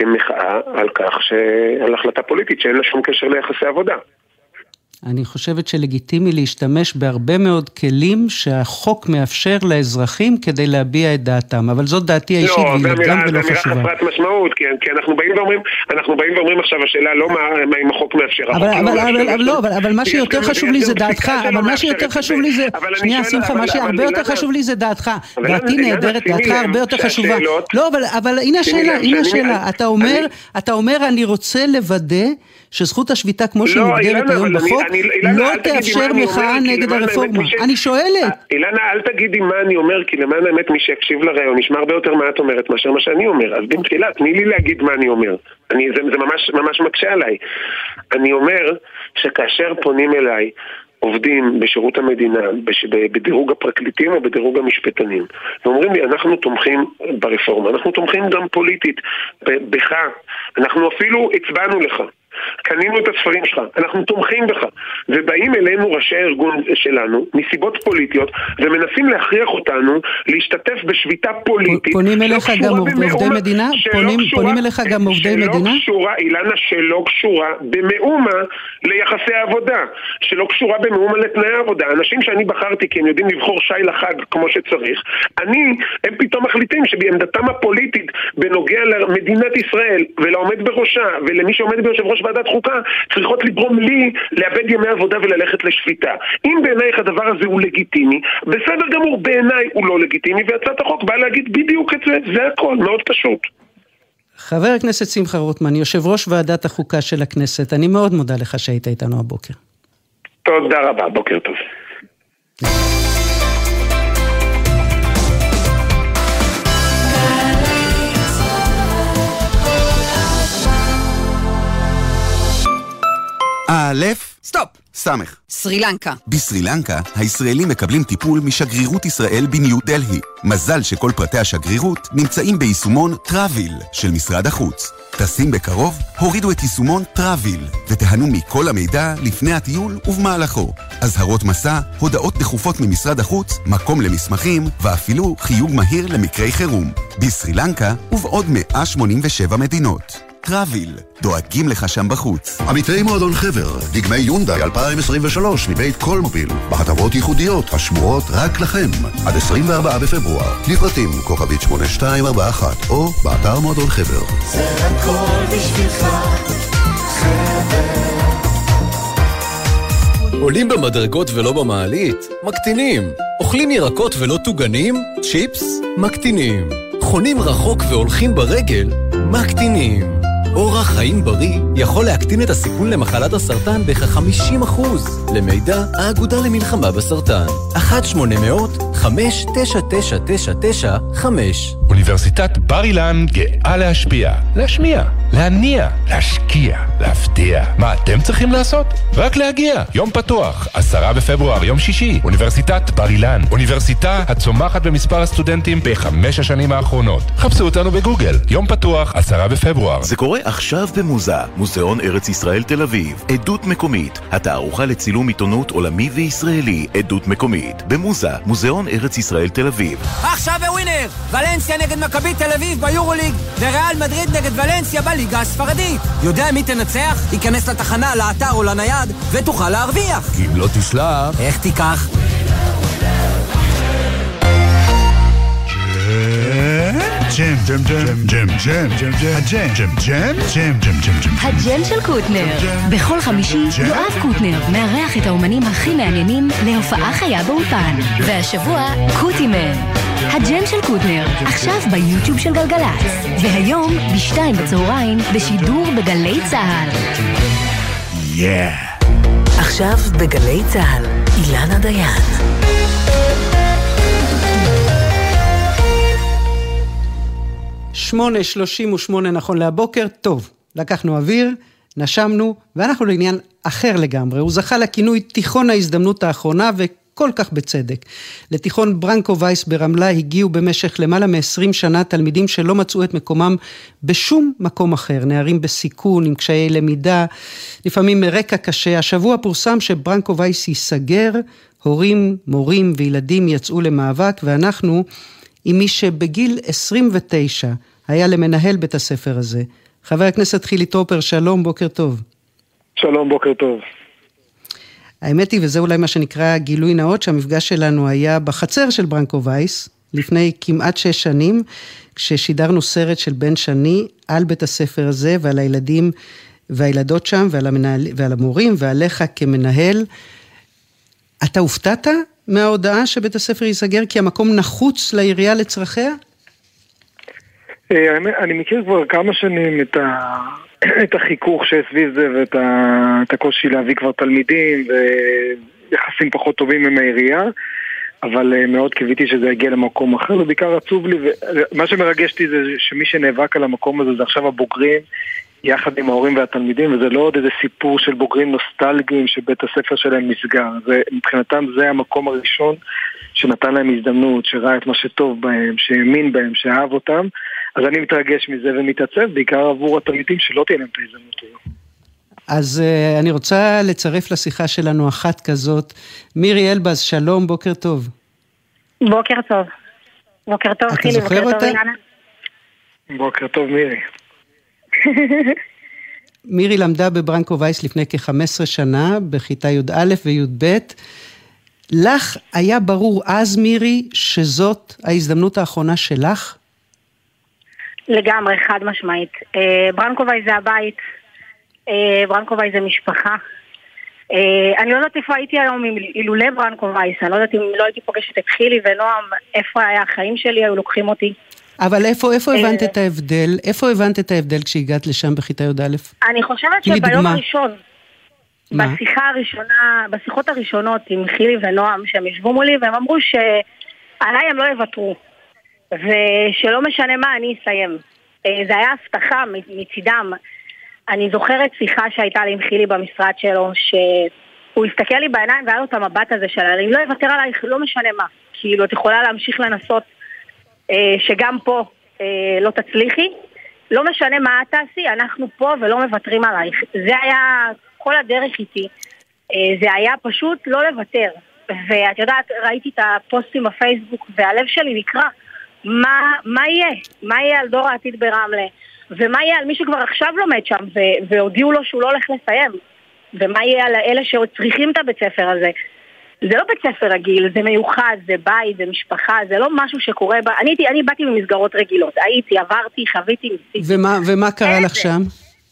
כמחאה על כך, על החלטה פוליטית שאין לה שום קשר ליחסי עבודה. אני חושבת שלגיטימי להשתמש בהרבה מאוד כלים שהחוק מאפשר לאזרחים כדי להביע את דעתם, אבל זאת דעתי האישית והיא גם ולא חשובה. זה אמירה חסרת משמעות, כי אנחנו באים ואומרים, אנחנו באים ואומרים עכשיו, השאלה לא מה אם החוק מאפשר. אבל מה שיותר חשוב לי זה דעתך, אבל מה שיותר חשוב לי זה, שנייה שמחה, מה שהרבה יותר חשוב לי זה דעתך, דעתי נהדרת, דעתך הרבה יותר חשובה. לא, אבל הנה השאלה, הנה השאלה, אתה אומר אני רוצה לוודא שזכות השביתה כמו שהיא מוגדרת היום בחוק, לא תאפשר מחאה נגד הרפורמה. אני שואלת. אילנה, אל תגידי מה אני אומר, כי למען האמת מי שיקשיב לרעיון נשמע הרבה יותר מה את אומרת מאשר מה שאני אומר. אז במתחילה, תני לי להגיד מה אני אומר. אני, זה, זה ממש, ממש מקשה עליי. אני אומר שכאשר פונים אליי עובדים בשירות המדינה, בדירוג הפרקליטים או בדירוג המשפטנים, ואומרים לי, אנחנו תומכים ברפורמה, אנחנו תומכים גם פוליטית, בך, אנחנו אפילו הצבענו לך. קנינו את הספרים שלך, אנחנו תומכים בך, ובאים אלינו ראשי הארגון שלנו מסיבות פוליטיות ומנסים להכריח אותנו להשתתף בשביתה פוליטית. פונים אליך גם עובדי מדינה? פונים אליך גם עובדי מדינה? אילנה, שלא קשורה במאומה ליחסי העבודה, שלא קשורה במאומה לתנאי העבודה. אנשים שאני בחרתי כי הם יודעים לבחור שי לחג כמו שצריך, אני, הם פתאום מחליטים שבעמדתם הפוליטית בנוגע למדינת ישראל ולעומד בראשה ולמי שעומד ביושב ראש ועדת חוקה, צריכות לגרום לי לאבד ימי עבודה וללכת לשפיטה. אם בעינייך הדבר הזה הוא לגיטימי, בסדר גמור, בעיניי הוא לא לגיטימי, והצעת החוק באה להגיד בדיוק את זה, זה הכל, מאוד פשוט. חבר הכנסת שמחה רוטמן, יושב ראש ועדת החוקה של הכנסת, אני מאוד מודה לך שהיית איתנו הבוקר. תודה רבה, בוקר טוב. א' סטופ. סמך. סרילנקה. בסרילנקה, הישראלים מקבלים טיפול משגרירות ישראל בניו דלהי. מזל שכל פרטי השגרירות נמצאים ביישומון טראביל של משרד החוץ. טסים בקרוב, הורידו את יישומון טראביל, ותהנו מכל המידע לפני הטיול ובמהלכו. אזהרות מסע, הודעות דחופות ממשרד החוץ, מקום למסמכים, ואפילו חיוג מהיר למקרי חירום. בסרילנקה ובעוד מאה שמונים ושבע מדינות. טראביל, דואגים לך שם בחוץ. עמיתי מועדון חבר, דגמי יונדאי אלפיים עשרים ושלוש מבית קולמוביל, בהטבות ייחודיות השמורות רק לכם, עד עשרים וארבעה בפברואר. לפרטים כוכבית שמונה שתיים ארבע אחת, או באתר מועדון חבר. זה הכל בשבילך, חבר. עולים במדרגות ולא במעלית? מקטינים. אוכלים ירקות ולא טוגנים? צ'יפס? מקטינים. חונים רחוק והולכים ברגל? מקטינים. אורח חיים בריא יכול להקטין את הסיכון למחלת הסרטן בכ-חמישים אחוז. למידע, האגודה למלחמה בסרטן. אחת שמונה אפס אפס חמש תשע תשע תשע תשע חמש. אוניברסיטת בר אילן גאה להשפיע, להשמיע, להניע, להשקיע, להפתיע. מה אתם צריכים לעשות? רק להגיע. יום פתוח, עשרה בפברואר, יום שישי. אוניברסיטת בר אילן, אוניברסיטה הצומחת במספר הסטודנטים בחמש השנים האחרונות. חפשו אותנו בגוגל. יום פתוח, עשרה בפברואר. זה קורה עכשיו במוזה, מוזיאון ארץ ישראל תל אביב. עדות מקומית, התערוכה לצילום עיתונות עולמי וישראלי. עדות מקומית, במוזה, מוזיאון ארץ ישראל תל אביב. עכשיו בווינר, ולנסיה נגד מכבי תל אביב ביורוליג, וריאל מדריד נגד ולנסיה בליגה הספרדית. יודע מי תנצח? ייכנס לתחנה, לאתר או לנייד, ותוכל להרוויח. אם לא תשלח, איך תיקח? ג'ם, ג'ם, ג'ם, ג'ם, ג'ם, ג'ם, ג'ם, ג'ם, ג'ם, ג'ם, ג'ם, ג'ם, ג'ם. הג'ם של קוטנר. בכל חמישי יואב קוטנר מארח את האומנים הכי מעניינים להופעה חיה באולפן. והשבוע קוטימן. הג'ם של קוטנר, עכשיו ביוטיוב של גלגלץ. והיום בשתיים בצהריים בשידור בגלי צהל. יא. עכשיו בגלי צהל, אילנה דיין. שמונה שלושים ושמונה נכון להבוקר, טוב, לקחנו אוויר, נשמנו, ואנחנו לעניין אחר לגמרי. הוא זכה לכינוי תיכון ההזדמנות האחרונה, וכל כך בצדק. לתיכון ברנקו וייס ברמלה הגיעו במשך למעלה מ-עשרים שנה תלמידים שלא מצאו את מקומם בשום מקום אחר. נערים בסיכון, עם קשיי למידה, לפעמים מרקע קשה. השבוע פורסם שברנקו וייס ייסגר, הורים, מורים וילדים יצאו למאבק, ואנחנו עם מי שבגיל עשרים ותשע היה למנהל בית הספר הזה, חבר הכנסת חילי טרופר, שלום, בוקר טוב. שלום, בוקר טוב. האמת היא, וזה אולי מה שנקרא גילוי נאות, שהמפגש שלנו היה בחצר של ברנקו וייס, לפני כמעט שש שנים, כששידרנו סרט של בן שני על בית הספר הזה, ועל הילדים והילדות שם, ועל, המנהל, ועל המורים, ועליך כמנהל. אתה הופתעת מההודעה שבית הספר ייסגר, כי המקום נחוץ לעירייה לצרכיה? אני מכיר כבר כמה שנים את, ה... את החיכוך שסביב זה, ואת ה... את הקושי להביא כבר תלמידים, ויחסים פחות טובים עם העירייה, אבל מאוד קיוויתי שזה יגיע למקום אחר, ובעיקר עצוב לי, ומה שמרגשתי זה שמי שנאבק על המקום הזה זה עכשיו הבוגרים, יחד עם ההורים והתלמידים, וזה לא עוד איזה סיפור של בוגרים נוסטלגיים שבית הספר שלהם נסגר. זה, מבחינתם זה המקום הראשון שנתן להם הזדמנות, שראה את מה שטוב בהם, שהאמין בהם, שאהב אותם. אז אני מתרגש מזה ומתעצב, בעיקר עבור התלמידים שלא תהיה להם את ההזדמנות הזו. אז uh, אני רוצה לצרף לשיחה שלנו אחת כזאת. מירי אלבז, שלום, בוקר טוב. בוקר טוב. בוקר טוב, חילי, בוקר טוב, אילנה. בוקר טוב, מירי. מירי למדה בברנקו וייס לפני כ-חמש עשרה שנה, בכיתה י' א' וי' ב'. לך היה ברור אז, מירי, שזאת ההזדמנות האחרונה שלך? לגמרי, חד משמעית. ברנקו וייס זה הבית, ברנקו וייס זה משפחה. אני לא יודעת איפה הייתי היום אילולא ברנקו וייס, אני לא יודעת אם לא הייתי פוגשת את חילי ונועם, איפה היה החיים שלי, היו לוקחים אותי. אבל איפה, איפה הבנת את ההבדל? איפה הבנת את ההבדל כשהגעת לשם בכיתה י' א'? אני חושבת שביום הראשון, בשיחה הראשונה, בשיחות הראשונות עם חילי ונועם, שהם ישבו מולי, והם אמרו שעליי הם לא יוותרו, ושלא משנה מה, אני אסיים. זה היה הבטחה מצידם. אני זוכרת שיחה שהייתה לי עם חילי במשרד שלו, שהוא הסתכל לי בעיניים והיה לו את המבט הזה של, אני לא אוותר עלייך, לא משנה מה. כאילו, את יכולה להמשיך לנסות שגם פה לא תצליחי, לא משנה מה את תעשי, אנחנו פה ולא מוותרים עלייך. זה היה כל הדרך איתי, זה היה פשוט לא לוותר. ואת יודעת, ראיתי את הפוסטים בפייסבוק והלב שלי נקרא, מה, מה יהיה? מה יהיה על דור העתיד ברמלה? ומה יהיה על מי שכבר עכשיו לומד שם ו- והודיעו לו שהוא לא הולך לסיים? ומה יהיה על אלה שצריכים את הבית ספר הזה? זה לא בית ספר רגיל, זה מיוחד, זה בית, זה משפחה, זה לא משהו שקורה בה. אני, אני באתי ממסגרות רגילות, הייתי, עברתי, חוויתי, ניסיתי. ומה, ומה קרה לך שם?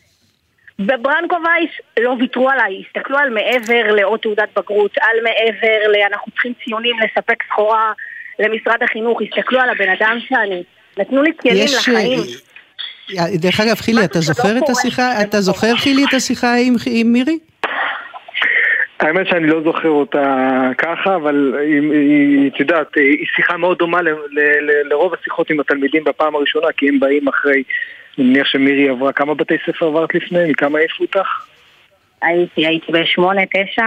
בברנקו וייס לא ויתרו עליי, הסתכלו על מעבר לעוד תעודת בגרות, על מעבר לאנחנו צריכים ציונים לספק סחורה למשרד החינוך, הסתכלו על הבן אדם שאני, נתנו לי כלים יש... לחיים. דרך אגב, חילי, אתה זוכר את השיחה, אתה זוכר חילי את השיחה עם, עם מירי? האמת שאני לא זוכר אותה ככה, אבל היא, את יודעת, היא שיחה מאוד דומה ל, ל, ל, לרוב השיחות עם התלמידים בפעם הראשונה, כי הם באים אחרי, אני מניח שמירי עברה, כמה בתי ספר עברת לפני, מכמה העיפו אותך? הייתי, הייתי בשמונה, תשע.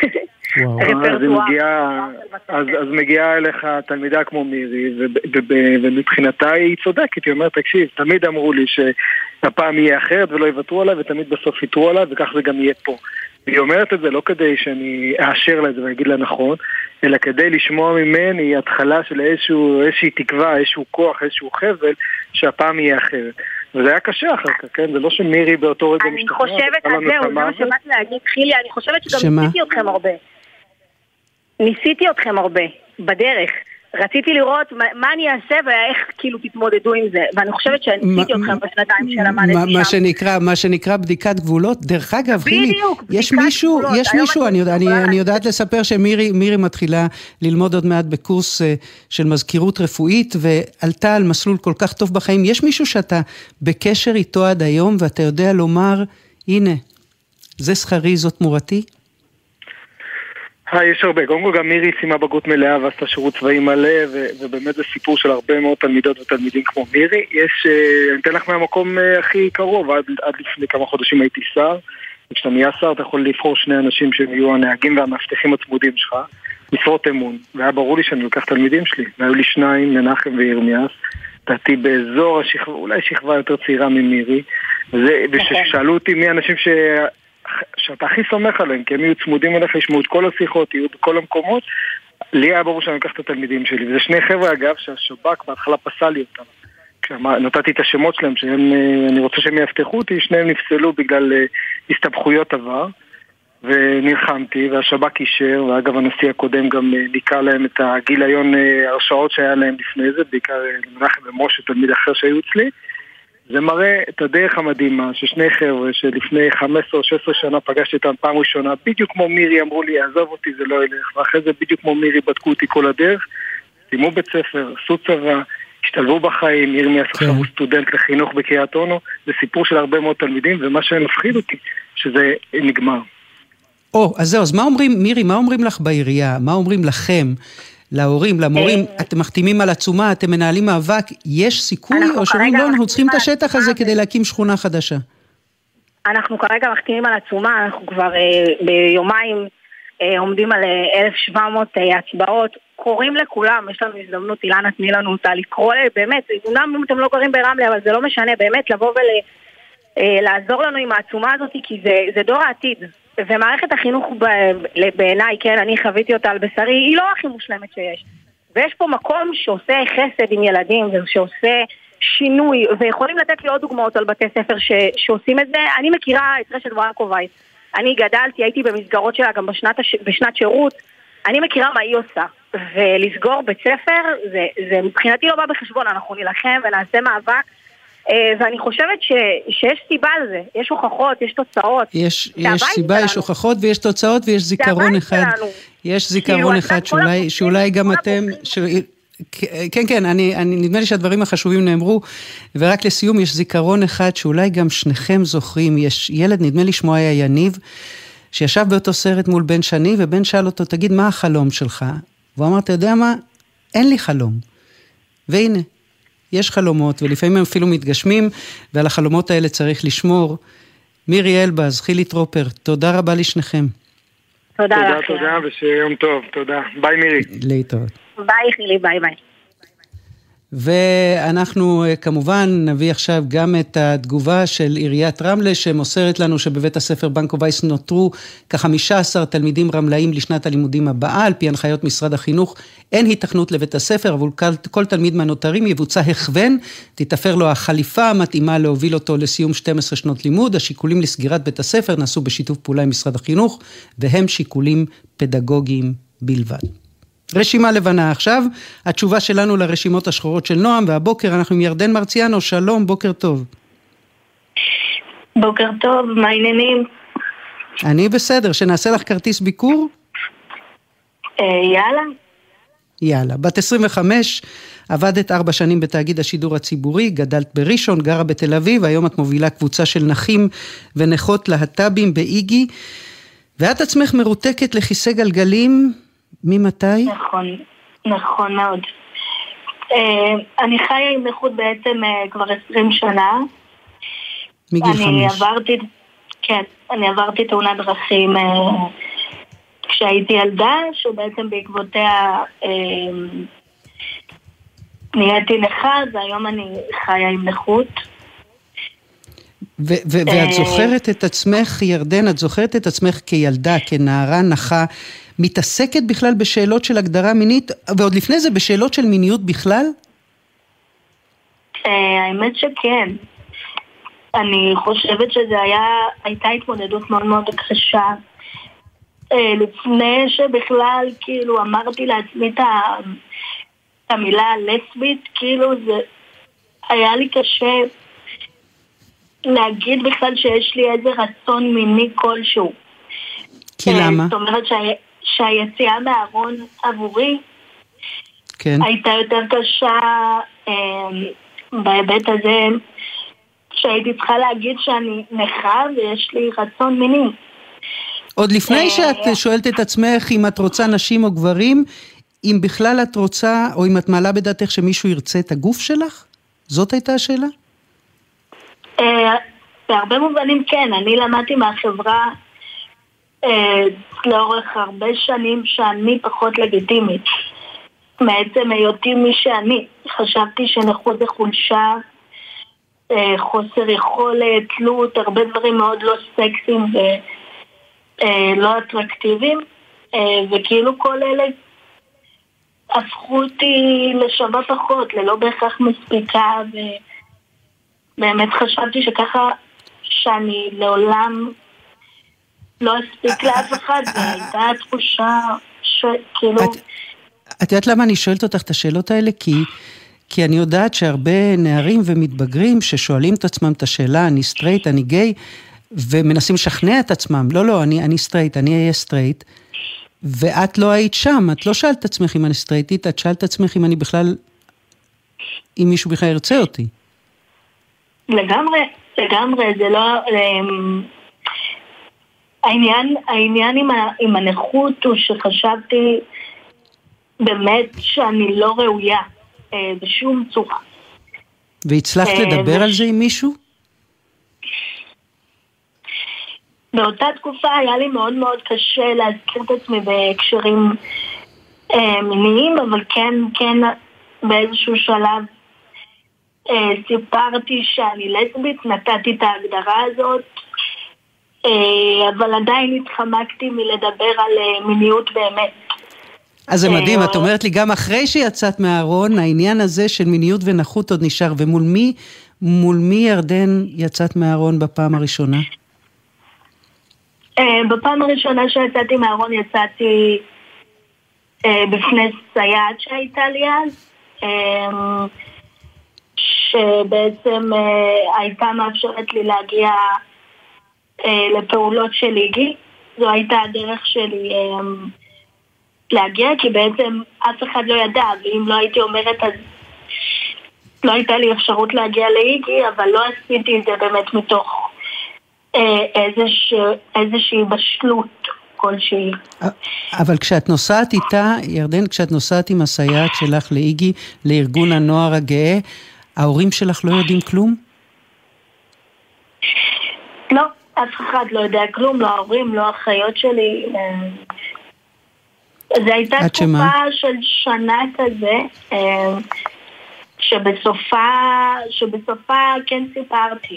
אז מגיעה, אז, אז מגיעה אליך תלמידה כמו מירי, ומבחינתה היא צודקת, היא אומרת, תקשיב, תמיד אמרו לי שהפעם יהיה אחרת ולא יוותרו עליי, ותמיד בסוף יתרו עליי, וכך זה גם יהיה פה. והיא אומרת את זה לא כדי שאני אאשר לה את זה ואגיד לה נכון, אלא כדי לשמוע ממני התחלה של איזשהו, איזושהי תקווה, איזשהו כוח, איזשהו חבל, שהפעם יהיה אחרת. וזה היה קשה אחר כך, כן? זה לא שמירי באותו רגע משתכנע. אני חושבת, זהו, זה מה שבאת להגיד, חילי, אני חושבת שגם ניסיתי אתכם הרבה. ניסיתי אתכם הרבה, בדרך. רציתי לראות מה, מה אני אעשה ואיך כאילו תתמודדו עם זה. ואני חושבת שניסיתי אתכם בשנתיים שלמדתי שם. מה שנקרא, מה שנקרא בדיקת גבולות. דרך אגב, חילי, יש מישהו, יש מישהו, אני, יודע, אני, אני יודעת לספר שמירי מירי מתחילה ללמוד עוד מעט בקורס של מזכירות רפואית, ועלתה על מסלול כל כך טוב בחיים. יש מישהו שאתה בקשר איתו עד היום, ואתה יודע לומר, הנה, זה שכרי, זאת תמורתי? יש הרבה, קודם כל גם מירי סיימה בגרות מלאה ועשתה שירות צבאי מלא, ובאמת זה סיפור של הרבה מאוד תלמידות ותלמידים כמו מירי. יש, אני אתן לך מהמקום הכי קרוב, עד, עד לפני כמה חודשים הייתי שר, וכשאתה נהיה שר אתה יכול לבחור שני אנשים שיהיו הנהגים והמאבטחים הצמודים שלך, משרות אמון, והיה ברור לי שאני לוקח תלמידים שלי, והיו לי שניים, מנחם וירמיאס, דעתי באזור השכבה, אולי שכבה יותר צעירה ממירי, וזה, וששאלו אותי מי האנשים ש... שאתה הכי סומך עליהם, כי הם יהיו צמודים אליך, ישמעו את כל השיחות, יהיו בכל המקומות. לי היה ברור שאני אקח את התלמידים שלי, וזה שני חבר'ה אגב שהשב"כ בהתחלה פסל לי אותם, נתתי את השמות שלהם, שאני רוצה שהם יפתחו אותי, שניהם נפסלו בגלל הסתבכויות עבר, ונלחמתי, והשב"כ אישר, ואגב הנשיא הקודם גם ניקה להם את הגיליון הרשאות שהיה להם לפני זה, בעיקר למנחם ומשה, תלמיד אחר שהיו אצלי. זה מראה את הדרך המדהימה ששני חבר'ה שלפני חמש עשרה או שש עשרה שנה פגשתי אותם פעם ראשונה, בדיוק כמו מירי אמרו לי, עזוב אותי זה לא ילך, ואחרי זה בדיוק כמו מירי בדקו אותי כל הדרך, סיימו בית ספר, עשו צבא, השתלבו בחיים. ירמי עכשיו הוא סטודנט לחינוך בקריית אונו, זה סיפור של הרבה מאוד תלמידים, ומה שמפחיד אותי שזה נגמר. או, אז זהו, אז מה אומרים, מירי, מה אומרים לך בעירייה? מה אומרים לכם, להורים, למורים? אתם מחתימים על עצומה, אתם מנהלים מאבק, יש סיכוי? או שאומרים, לא, אנחנו צריכים את השטח הזה כדי להקים שכונה חדשה? אנחנו כרגע מחתימים על עצומה, אנחנו כבר ביומיים עומדים על אלף שבע מאות הצבעות, קוראים לכולם, יש לנו הזדמנות, אילנה תני לנו אותה, לקרוא באמת, אומנם אתם לא קוראים ברמלה, אבל זה לא משנה, באמת לבוא ולעזור לנו עם העצומה הזאת, כי זה, זה דור העתיד. ומערכת החינוך בעיניי, כן, אני חוויתי אותה על בשרי, היא לא הכי מושלמת שיש. ויש פה מקום שעושה חסד עם ילדים, ושעושה שינוי, ויכולים לתת לי עוד דוגמאות על בתי ספר ש, שעושים את זה. אני מכירה את רשת ברנקובייס. אני גדלתי, הייתי במסגרות שלה גם בשנת, בשנת שירות. אני מכירה מה היא עושה. ולסגור בית ספר, זה, זה מבחינתי לא בא בחשבון, אנחנו נלחם ונעשה מאבק. ואני חושבת ש, שיש סיבה על זה, יש הוכחות, יש תוצאות. יש, יש סיבה, שלנו. יש הוכחות ויש תוצאות ויש זיכרון אחד. שלנו. יש זיכרון אחד שאולי, שאולי גם אתם... ש... כן, כן, אני, אני, נדמה לי שהדברים החשובים נאמרו, ורק לסיום יש זיכרון אחד שאולי גם שניכם זוכרים, יש ילד, נדמה לי שמו היה יניב, שישב באותו סרט מול בן שני, ובן שאל אותו, תגיד, מה החלום שלך? והוא אמר, אתה יודע מה? אין לי חלום. והנה, יש חלומות, ולפעמים הם אפילו מתגשמים, ועל החלומות האלה צריך לשמור. מירי אלבז, חילי טרופר, תודה רבה לשניכם. תודה תודה, לך. תודה, ושיום טוב, תודה. ביי מירי. להתראות. ביי חילי, ביי ביי. ואנחנו כמובן נביא עכשיו גם את התגובה של עיריית רמלה, שמוסרת לנו שבבית הספר ברנקובייס נותרו כ-חמישה עשר תלמידים רמלאים לשנת הלימודים הבאה, על פי הנחיות משרד החינוך, אין היתכנות לבית הספר, אבל כל תלמיד מהנותרים יבוצע הכוון, תתאפר לו החליפה המתאימה להוביל אותו לסיום שתים עשרה שנות לימוד, השיקולים לסגירת בית הספר נעשו בשיתוף פעולה עם משרד החינוך, והם שיקולים פדגוגיים בלבד. רשימה לבנה עכשיו, התשובה שלנו לרשימות השחורות של נועם, והבוקר אנחנו עם ירדן מרציאנו, שלום, בוקר טוב. בוקר טוב, מה העניינים? אני בסדר, שנעשה לך כרטיס ביקור? אה, יאללה. יאללה, בת עשרים וחמש, עבדת ארבע שנים בתאגיד השידור הציבורי, גדלת בראשון, גרה בתל אביב, היום את מובילה קבוצה של נכים ונכות להט"בים באיגי, ואת עצמך מרותקת לכיסא גלגלים, ממתי? נכון, נכון מאוד. אני חיה עם נכות בעצם כבר עשרים שנה. מגיל חמש. אני עברתי, כן, אני עברתי תאונת דרכים כשהייתי ילדה, שבעצם בעקבותיה נהייתי נכה, והיום אני חיה עם נכות. ואת זוכרת את עצמך, ירדן, את זוכרת את עצמך כילדה, כנערה נכה, מתעסקת בכלל בשאלות של הגדרה מינית, ועוד לפני זה בשאלות של מיניות בכלל? האמת שכן. אני חושבת שזה היה, הייתה התמודדות מאוד מאוד קשה. לפני שבכלל, כאילו, אמרתי לעצמי את המילה לסבית, כאילו, זה היה לי קשה להגיד בכלל שיש לי איזה רצון מיני כלשהו. כי למה? זאת אומרת שה... שהיציאה מהארון עבורי כן. הייתה יותר קשה אה, בהיבט הזה שהייתי צריכה להגיד שאני נכה ויש לי רצון מיני. עוד לפני שאת שואלת את עצמך אם את רוצה נשים או גברים, אם בכלל את רוצה או אם את מעלה בדעתך שמישהו ירצה את הגוף שלך? זאת הייתה השאלה? אה, בהרבה מובנים כן, אני למדתי מהחברה לאורך הרבה שנים שאני פחות לגיטימית. מעצם היותי מי שאני. חשבתי שנכות זה חולשה, חוסר יכולת, תלות, הרבה דברים מאוד לא סקסיים ולא אטרקטיביים. וכאילו כל אלה הפכו אותי לשווה פחות, ללא בהכרח מספיקה, ובאמת חשבתי שככה שאני לעולם לא אספיק לאף אחד, והייתה תחושה שכאילו... את יודעת למה אני שואלת אותך את השאלות האלה? כי, כי אני יודעת שהרבה נערים ומתבגרים ששואלים את עצמם את השאלה, אני סטרייט, אני גיי, ומנסים לשכנע את עצמם, לא, לא, אני, אני סטרייט, אני אהיה סטרייט, ואת לא היית שם, את לא שאלת את עצמך אם אני סטרייטית, את שאלת את עצמך אם אני בכלל, אם מישהו בכלל ירצה אותי. לגמרי, לגמרי, זה לא... העניין, העניין עם, ה, עם הנכות הוא שחשבתי באמת שאני לא ראויה אה, בשום צורה. והצלחת אה, לדבר ו... על זה עם מישהו? באותה תקופה היה לי מאוד מאוד קשה להזכיר את עצמי בהקשרים אה, מיניים, אבל כן, כן באיזשהו שלב אה, סיפרתי שאני לסבית, נתתי את ההגדרה הזאת, אה, אבל עדיין התחמקתי מלדבר על אה, מיניות באמת. אז זה מדהים, את אומרת לי, גם אחרי שיצאת מהארון, העניין הזה של מיניות ונחות עוד נשאר, ומול מי, מול מי ירדן יצאת מהארון בפעם הראשונה? בפעם הראשונה שיצאתי מהארון יצאתי בפני סייעת שהייתה לי אז, שבעצם הייתה מאפשרת לי להגיע לפעולות של איגי. זו הייתה הדרך שלי להגיע, כי בעצם אף אחד לא ידע, ואם לא הייתי אומרת אז לא הייתה לי אפשרות להגיע לאיגי, אבל לא עשיתי את זה באמת מתוך איזוש, איזושהי בשלות כלשהי. אבל כשאת נוסעת איתה, ירדן, כשאת נוסעת עם הסייעת שלך לאיגי, לארגון הנוער הגאה, ההורים שלך לא יודעים כלום? לא, אף אחד לא יודע כלום, לא ההורים, לא האחיות שלי. זה הייתה תקופה שמה? של שנה כזה, שבסופה, שבסופה כן סיפרתי.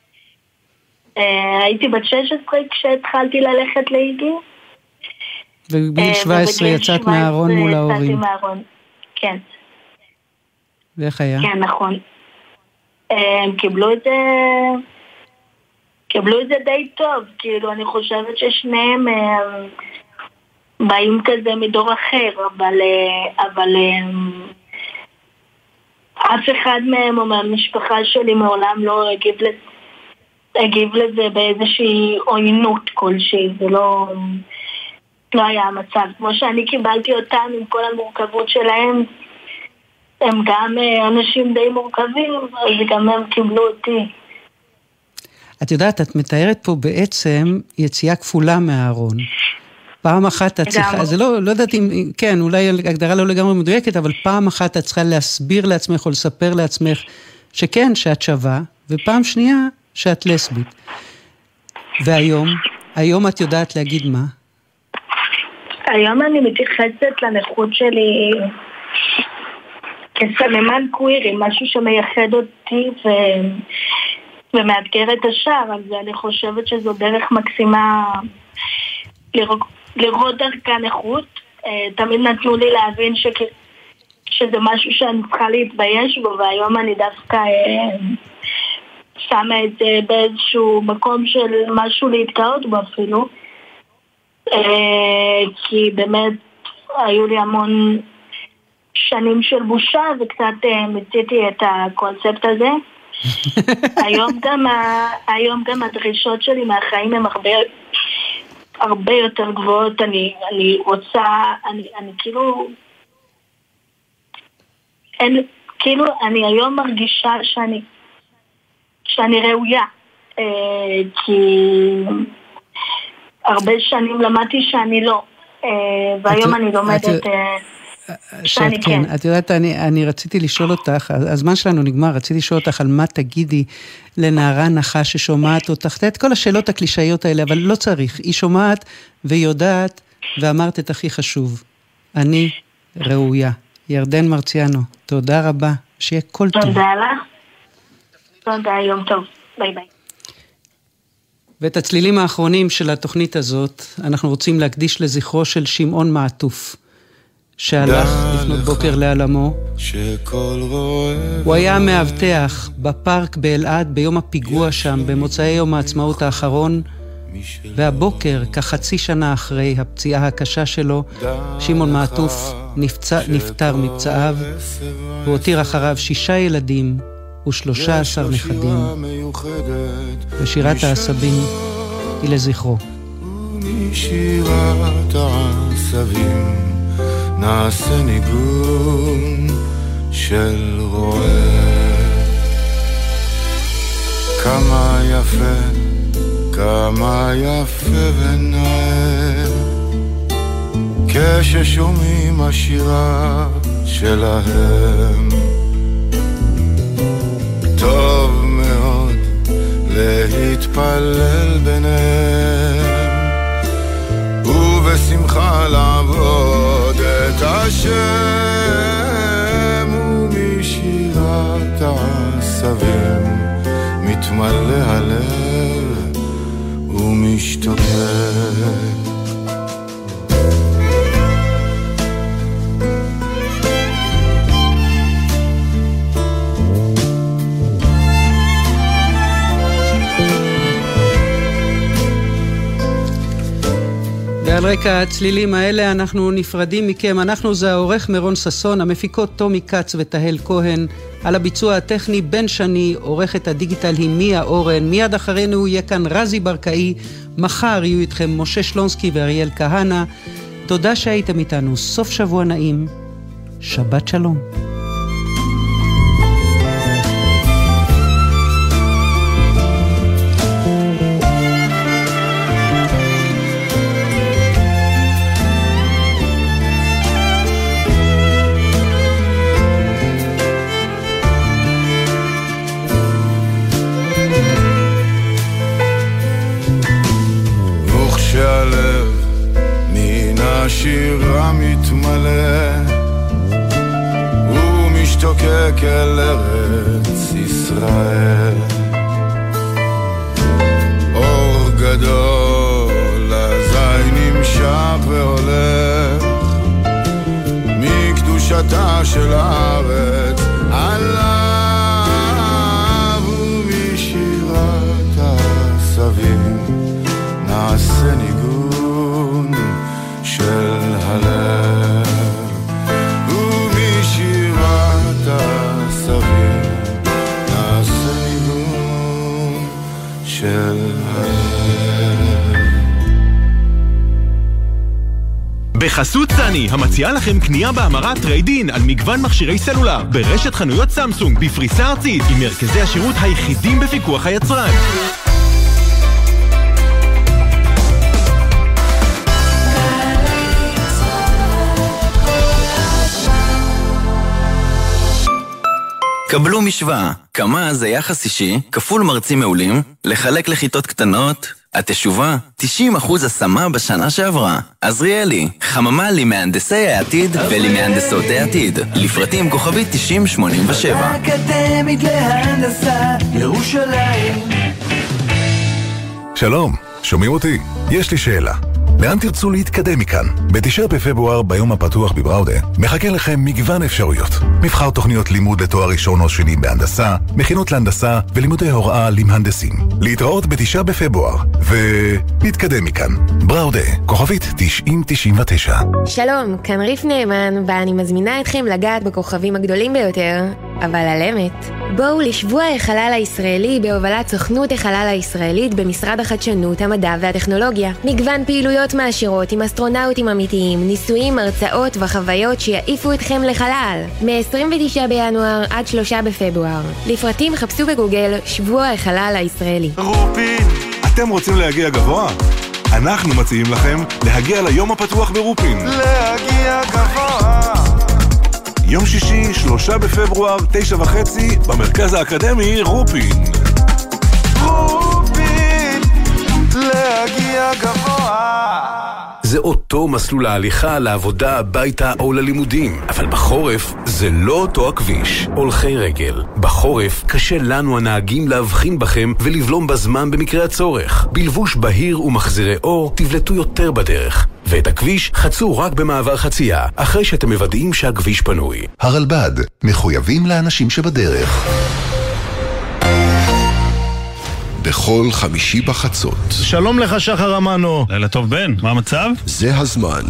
הייתי בת שש עשרה כשהתחלתי ללכת לאיגי. ובגיל שבע עשרה יצאת מהארון מול ההורים. כן. ואיך היה? כן, נכון. הם קיבלו את זה, קיבלו את זה די טוב, כאילו אני חושבת ששניהם באים כזה מדור אחר, אבל, אבל אף אחד מהם או מהמשפחה שלי מעולם לא הגיב לזה. הגיב לזה באיזושהי עוינות כלשהי, זה לא, לא היה המצב. כמו שאני קיבלתי אותם עם כל המורכבות שלהם, הם גם אנשים די מורכבים, אז גם הם קיבלו אותי. את יודעת, את מתארת פה בעצם יציאה כפולה מהארון. פעם אחת את צריכה, זה לא, לא יודעת אם, כן, אולי הגדרה לא לגמרי מדויקת, אבל פעם אחת את צריכה להסביר לעצמך או לספר לעצמך שכן, שאת שווה, ופעם שנייה, שאת לסבית. והיום, היום את יודעת להגיד מה? היום אני מתייחסת לנכות שלי כסממן קווירי, משהו שמייחד אותי ו... ומאתגר את השאר, אז אני חושבת שזו דרך מקסימה לראות, לראות דרכה נכות. תמיד נתנו לי להבין ש... שזה משהו שאני צריכה להתבייש בו, והיום אני דווקא שמה את זה באיזשהו מקום של משהו להתקעות בו אפילו, כי באמת היו לי המון שנים של בושה וקצת מציתי את הקונספט הזה. היום גם היום גם הדרישות שלי מהחיים הם הרבה הרבה יותר גבוהות. אני אני רוצה אני אני כאילו אין, כאילו אני היום מרגישה שאני שאני ראויה, כי הרבה שנים למדתי שאני לא, והיום אני לומדת שאני כן. את יודעת, אני, אני רציתי לשאול אותך, הזמן שלנו נגמר, רציתי לשאול אותך על מה תגידי לנערה נחה ששומעת אותך, את כל השאלות הקלישאיות האלה, אבל לא צריך, היא שומעת ויודעת, ואמרת את הכי חשוב, אני ראויה. ירדן מרציאנו, תודה רבה, שיהיה כל טוב. תודה לך. תודה, יום טוב. ביי ביי. ואת הצלילים האחרונים של התוכנית הזאת, אנחנו רוצים להקדיש לזכרו של שמעון מעטוף, שהלך לפנות בוקר לעלמו. הוא היה מאבטח בפארק באלעד ביום הפיגוע שם, במוצאי יום העצמאות האחרון, והבוקר, כחצי שנה אחרי הפציעה הקשה שלו, שמעון מעטוף נפצע, נפטר מפצעיו, והוא הותיר אחריו שישה ילדים ושלושה עשר נכדים, ושירת העשבים היא לזכרו. משירת העשבים נעשה ניגון של רועה. כמה יפה, כמה יפה ונאה, כששומעים השירה שלהם. טוב מאוד להתפלל ביניהם, ובשמחה לעבוד את השם, ומשירת העשבים מתמלא הלב ומשתוקק. ועל רקע הצלילים האלה אנחנו נפרדים מכם. אנחנו זה העורך מרון ססון, המפיקות תומי קץ ותהל כהן, על הביצוע הטכני בן שני, עורכת הדיגיטל היא מיה אורן. מיד אחרינו יהיה כאן רזי ברקאי, מחר יהיו איתכם משה שלונסקי ואריאל כהנה. תודה שהייתם איתנו, סוף שבוע נעים, שבת שלום. שירה מתמלא ומשתוקק אל ארץ ישראל. אור גדול אזי נמשך והולך מקדושתה של הארץ עליו, ומשירת העשבים נעשה ניגון של הלב, ומשירת העשבים נעשה ניגון של הלב. בחסות סני, המציעה לכם קנייה בהמרת טריידין על מגוון מכשירי סלולר ברשת חנויות סמסונג בפריסה ארצית עם מרכזי השירות היחידים בפיקוח היצרן. קבלו משוואה, כמה זה יחס אישי, כפול מרצים מעולים, לחלק לכיתות קטנות, התשובה, תשעים אחוז השמה בשנה שעברה. עזריאלי, חממה למהנדסי העתיד ולמהנדסות העתיד. לפרטים כוכבית תשעים שמונים ושבע. האקדמית להנדסה, ירושלים. שלום, שומעים אותי? יש לי שאלה. לאן תרצו להתקדם מכאן? בתשעה בפברואר, ביום הפתוח בבראודה, מחכה לכם מגוון אפשרויות. מבחר תוכניות לימוד לתואר ראשון או שני בהנדסה, מכינות להנדסה ולימודי הוראה למהנדסים. להתראות בתשעה בפברואר, ונתקדם מכאן. בראודה, כוכבית תשעים תשעים ותשע. שלום, כאן ריף נאמן, ואני מזמינה אתכם לגעת בכוכבים הגדולים ביותר, אבל על אמת. בואו לשבוע החלל הישראלי בהובלת סוכנות החלל הישראלית במשרד החדשנות, המדע והטכנולוגיה. מגוון פעילויות מעשירות עם אסטרונאוטים אמיתיים, ניסויים, הרצאות וחוויות שיעיפו אתכם לחלל. מ-עשרים ותשעה בינואר עד שלושה בפברואר. לפרטים חפשו בגוגל שבוע החלל הישראלי. רופין, אתם רוצים להגיע גבוה? אנחנו מציעים לכם להגיע ליום הפתוח ברופין. להגיע גבוה. יום שישי, שלושה בפברואר, תשע וחצי, במרכז האקדמי רופין. רופין, להגיע גבוה. זה אותו מסלול ההליכה לעבודה, הביתה או ללימודים. אבל בחורף זה לא אותו הכביש. הולכי רגל. בחורף קשה לנו הנהגים להבחין בכם ולבלום בזמן במקרה הצורך. בלבוש בהיר ומחזירי אור תבלטו יותר בדרך. ואת הכביש חצו רק במעבר חצייה, אחרי שאתם מוודאים שהכביש פנוי. הרלב"ד, מחויבים לאנשים שבדרך. בכל חמישי בחצות. שלום לך שחר אמנו. לילה טוב בן, מה המצב? זה הזמן.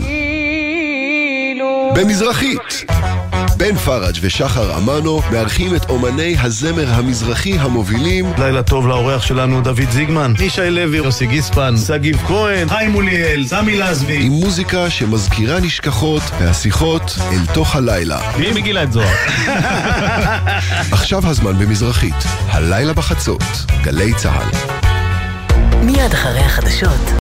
במזרחית. בן פרג' ושחר אמנו מארחים את אומני הזמר המזרחי המובילים. לילה טוב לאורח שלנו דוד זיגמן, ישי לוי, יוסי גיספן, סגיב כהן, חיים מוליאל, סמי לזבי. עם מוזיקה שמזכירה נשכחות והשיחות אל תוך הלילה. מי מגילה את זוהר? עכשיו הזמן במזרחית, הלילה בחצות, גלי צהל. מיד אחרי החדשות.